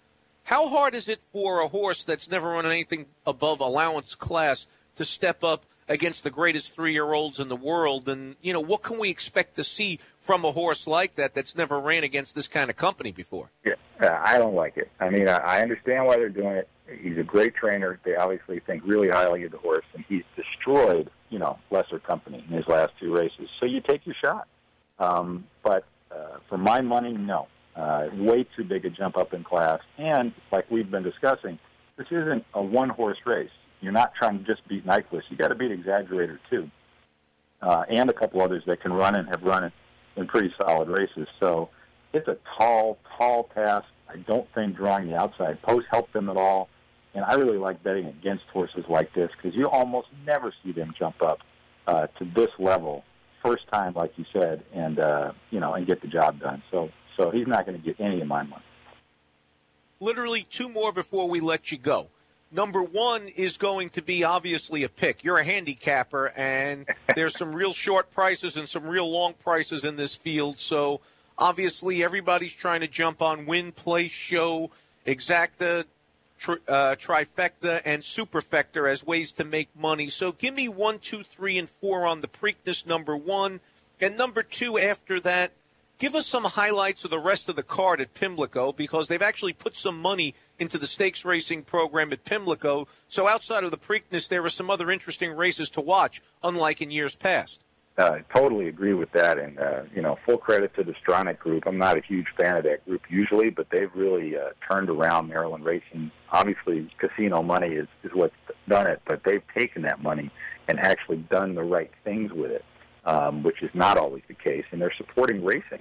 How hard is it for a horse that's never run anything above allowance class to step up against the greatest 3-year-olds in the world? And, what can we expect to see from a horse like that that's never ran against this kind of company before?
Yeah, I don't like it. I mean, I understand why they're doing it. He's a great trainer. They obviously think really highly of the horse, and he's destroyed, lesser company in his last 2 races. So you take your shot. But for my money, no. Way too big a jump up in class. And like we've been discussing, this isn't a one-horse race. You're not trying to just beat Nyquist. You got to beat Exaggerator too, and a couple others that can run and have run in pretty solid races. So it's a tall task. I don't think drawing the outside post helped them at all. And I really like betting against horses like this because you almost never see them jump up to this level first time, like you said, and and get the job done. So he's not going to get any of my money.
Literally 2 more before we let you go. Number 1 is going to be obviously a pick. You're a handicapper, and there's some real short prices and some real long prices in this field. So obviously everybody's trying to jump on Win, Play, Show, Exacta, Trifecta, and Superfecta as ways to make money. So give me 1, 2, 3, and 4 on the Preakness, number 1. And number 2 after that, give us some highlights of the rest of the card at Pimlico, because they've actually put some money into the stakes racing program at Pimlico. So outside of the Preakness, there are some other interesting races to watch, unlike in years past.
I totally agree with that. And, full credit to the Stronach Group. I'm not a huge fan of that group usually, but they've really turned around Maryland racing. Obviously, casino money is what's done it, but they've taken that money and actually done the right things with it. Which is not always the case, and they're supporting racing.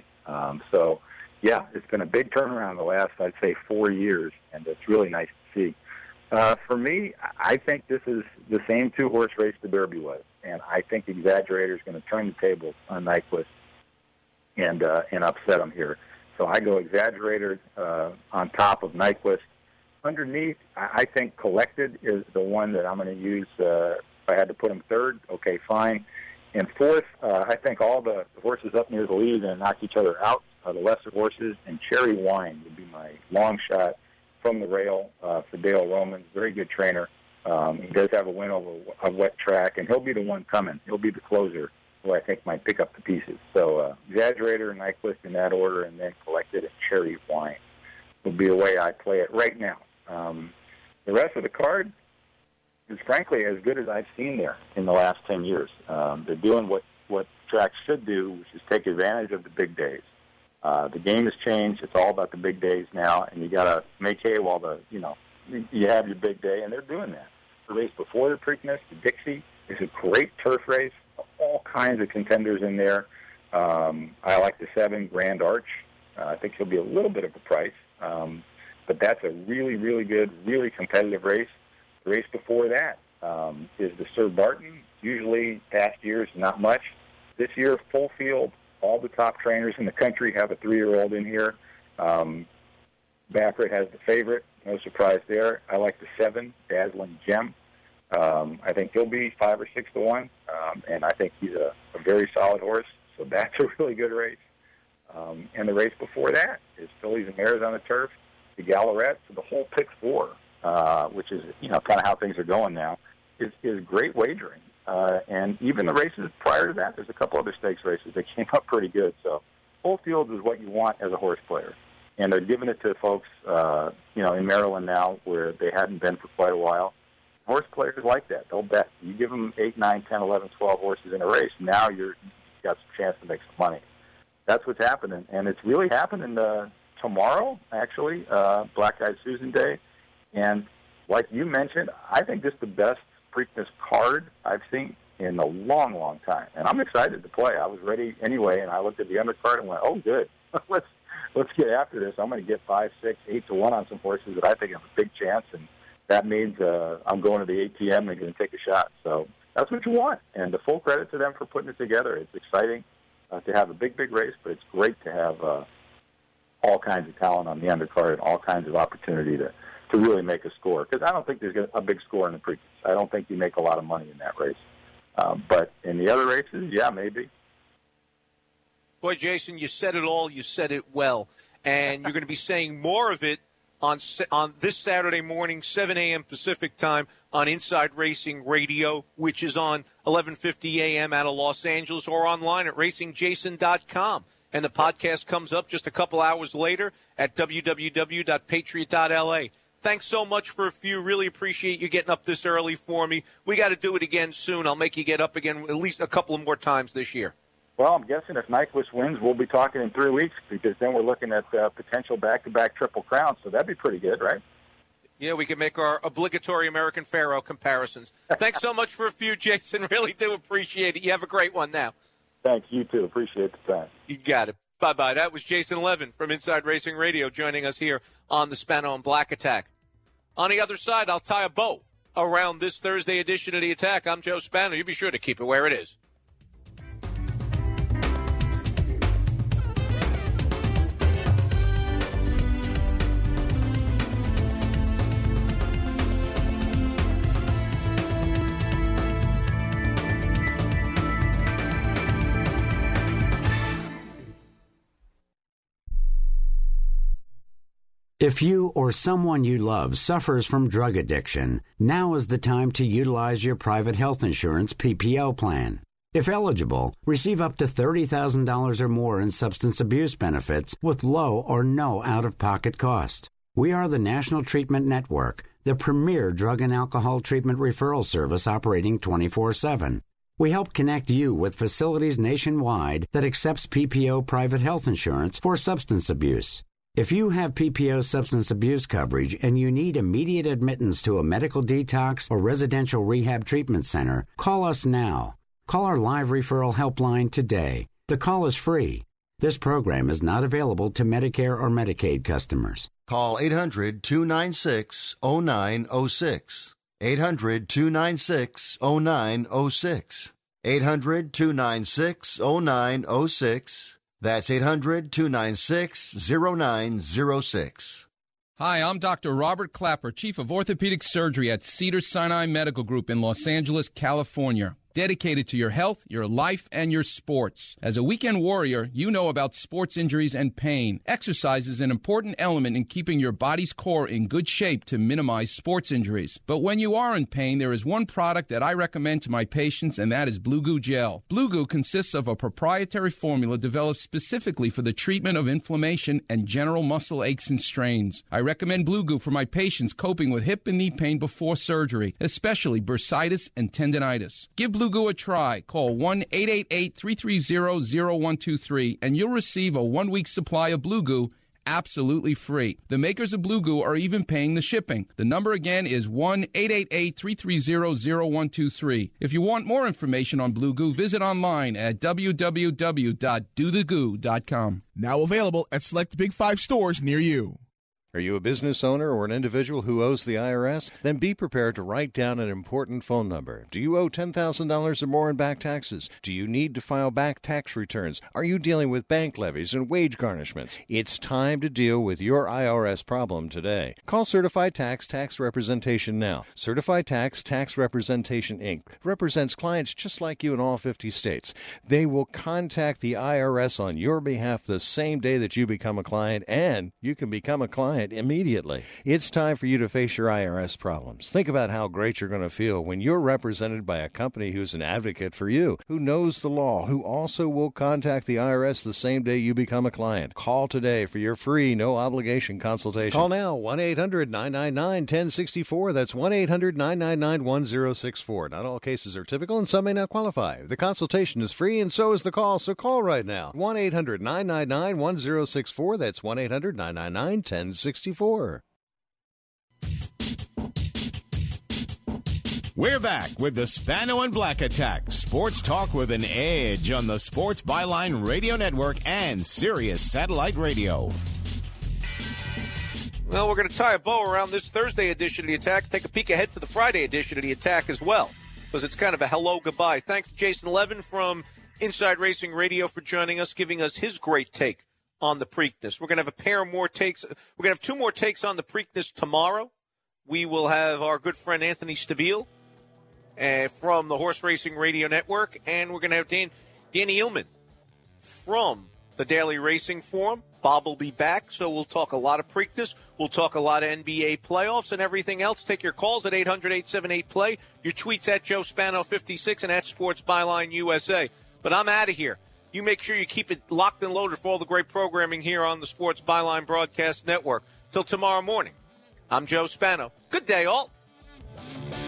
It's been a big turnaround the last, I'd say, 4 years, and it's really nice to see. For me, I think this is the same 2-horse race the Derby was, and I think Exaggerator is going to turn the tables on Nyquist and upset him here. So I go Exaggerator on top of Nyquist. Underneath, I think Collected is the one that I'm going to use. If I had to put him 3rd, okay, fine. And 4th, I think all the horses up near the lead are going to knock each other out, the lesser horses, and Cherry Wine would be my long shot from the rail for Dale Romans. Very good trainer. He does have a win over a wet track, and he'll be the one coming. He'll be the closer, who I think might pick up the pieces. So Exaggerator and Nyquist in that order, and then Collected and Cherry Wine will be the way I play it right now. The rest of the card is frankly as good as I've seen there in the last 10 years. They're doing what tracks should do, which is take advantage of the big days. The game has changed. It's all about the big days now, and you got to make hay while you have your big day, and they're doing that. The race before the Preakness, the Dixie, is a great turf race. All kinds of contenders in there. I like the 7, Grand Arch. I think he'll be a little bit of a price, but that's a really, really good, really competitive race. The race before that is the Sir Barton. Usually, past years, not much. This year, full field. All the top trainers in the country have a 3-year-old in here. Baffert has the favorite. No surprise there. I like the 7, Dazzling Gem. I think he'll be 5 or 6 to 1, and I think he's a very solid horse. So that's a really good race. And the race before that is Fillies and Mares on the turf, the Gallarette. So the whole pick 4. Which is, kind of how things are going now, is great wagering. And even the races prior to that, there's a couple other stakes races that came up pretty good. So full field is what you want as a horse player. And they're giving it to folks, in Maryland now where they hadn't been for quite a while. Horse players like that. They'll bet. You give them 8, 9, 10, 11, 12 horses in a race, now you've got some chance to make some money. That's what's happening. And it's really happening tomorrow, actually, Black Eyed Susan Day. And like you mentioned, I think this is the best Preakness card I've seen in a long, long time. And I'm excited to play. I was ready anyway, and I looked at the undercard and went, oh, good. Let's get after this. I'm going to get 5, 6, 8 to 1 on some horses that I think have a big chance. And that means I'm going to the ATM and going to take a shot. So that's what you want. And the full credit to them for putting it together. It's exciting to have a big, big race, but it's great to have all kinds of talent on the undercard and all kinds of opportunity to really make a score. Because I don't think there's a big score in the Preakness. I don't think you make a lot of money in that race. But in the other races, yeah, maybe.
Boy, Jason, you said it all. You said it well. And you're going to be saying more of it on this Saturday morning, 7 a.m. Pacific time on Inside Racing Radio, which is on 11:50 a.m. out of Los Angeles, or online at racingjason.com. And the podcast comes up just a couple hours later at www.patriot.la. Thanks so much for a few. Really appreciate you getting up this early for me. We got to do it again soon. I'll make you get up again at least a couple of more times this year.
Well, I'm guessing if Nyquist wins, we'll be talking in 3 weeks, because then we're looking at potential back-to-back Triple Crowns, so that'd be pretty good, right?
Yeah, we can make our obligatory American Pharaoh comparisons. Thanks so much for a few, Jason. Really do appreciate it. You have a great one now.
Thanks. You too. Appreciate the time.
You got it. Bye-bye. That was Jason Levin from Inside Racing Radio joining us here on the Spano and Black Attack. On the other side, I'll tie a bow around this Thursday edition of The Attack. I'm Joe Spano. You be sure to keep it where it is.
If you or someone you love suffers from drug addiction, now is the time to utilize your private health insurance PPO plan. If eligible, receive up to $30,000 or more in substance abuse benefits with low or no out-of-pocket cost. We are the National Treatment Network, the premier drug and alcohol treatment referral service operating 24/7. We help connect you with facilities nationwide that accepts PPO private health insurance for substance abuse. If you have PPO substance abuse coverage and you need immediate admittance to a medical detox or residential rehab treatment center, call us now. Call our live referral helpline today. The call is free. This program is not available to Medicare or Medicaid customers.
Call 800-296-0906. 800-296-0906. 800-296-0906. That's 800-296-0906.
Hi, I'm Dr. Robert Clapper, Chief of Orthopedic Surgery at Cedars-Sinai Medical Group in Los Angeles, California. Dedicated to your health, your life, and your sports. As a weekend warrior, you know about sports injuries and pain. Exercise is an important element in keeping your body's core in good shape to minimize sports injuries. But when you are in pain, there is one product that I recommend to my patients, and that is Blue Goo Gel. Blue Goo consists of a proprietary formula developed specifically for the treatment of inflammation and general muscle aches and strains. I recommend Blue Goo for my patients coping with hip and knee pain before surgery, especially bursitis and tendinitis. Give Blue Goo a try. Call 1-888-330-0123 and you'll receive a 1-week supply of Blue Goo absolutely free. The makers of Blue Goo are even paying the shipping. The number again is 1-888-330-0123. If you want more information on Blue Goo, visit online at www.dothegoo.com.
Now available at select Big 5 stores near you.
Are you a business owner or an individual who owes the IRS? Then be prepared to write down an important phone number. Do you owe $10,000 or more in back taxes? Do you need to file back tax returns? Are you dealing with bank levies and wage garnishments? It's time to deal with your IRS problem today. Call Certified Tax Representation now. Certified Tax Representation, Inc. represents clients just like you in all 50 states. They will contact the IRS on your behalf the same day that you become a client, and you can become a client immediately. It's time for you to face your IRS problems. Think about how great you're going to feel when you're represented by a company who's an advocate for you, who knows the law, who also will contact the IRS the same day you become a client. Call today for your free, no-obligation consultation. Call now, 1-800-999-1064. That's 1-800-999-1064. Not all cases are typical, and some may not qualify. The consultation is free, and so is the call, so call right now. 1-800-999-1064. That's 1-800-999-1064.
We're back with the Spano and Black Attack. Sports talk with an edge on the Sports Byline Radio Network and Sirius Satellite Radio.
Well, we're going to tie a bow around this Thursday edition of The Attack. Take a peek ahead to the Friday edition of The Attack as well, because it's kind of a hello, goodbye. Thanks to Jason Levin from Inside Racing Radio for joining us, giving us his great take on the Preakness. We're going to have a pair more takes. We're going to have 2 more takes on the Preakness tomorrow. We will have our good friend Anthony Stabile from the Horse Racing Radio Network, and we're going to have Danny Illman from the Daily Racing Forum. Bob will be back, so we'll talk a lot of Preakness. We'll talk a lot of NBA playoffs and everything else. Take your calls at 800-878-PLAY, your tweets at Joe Spano56 and at Sports Byline USA. But I'm out of here. You make sure you keep it locked and loaded for all the great programming here on the Sports Byline Broadcast Network. Till tomorrow morning, I'm Joe Spano. Good day, all.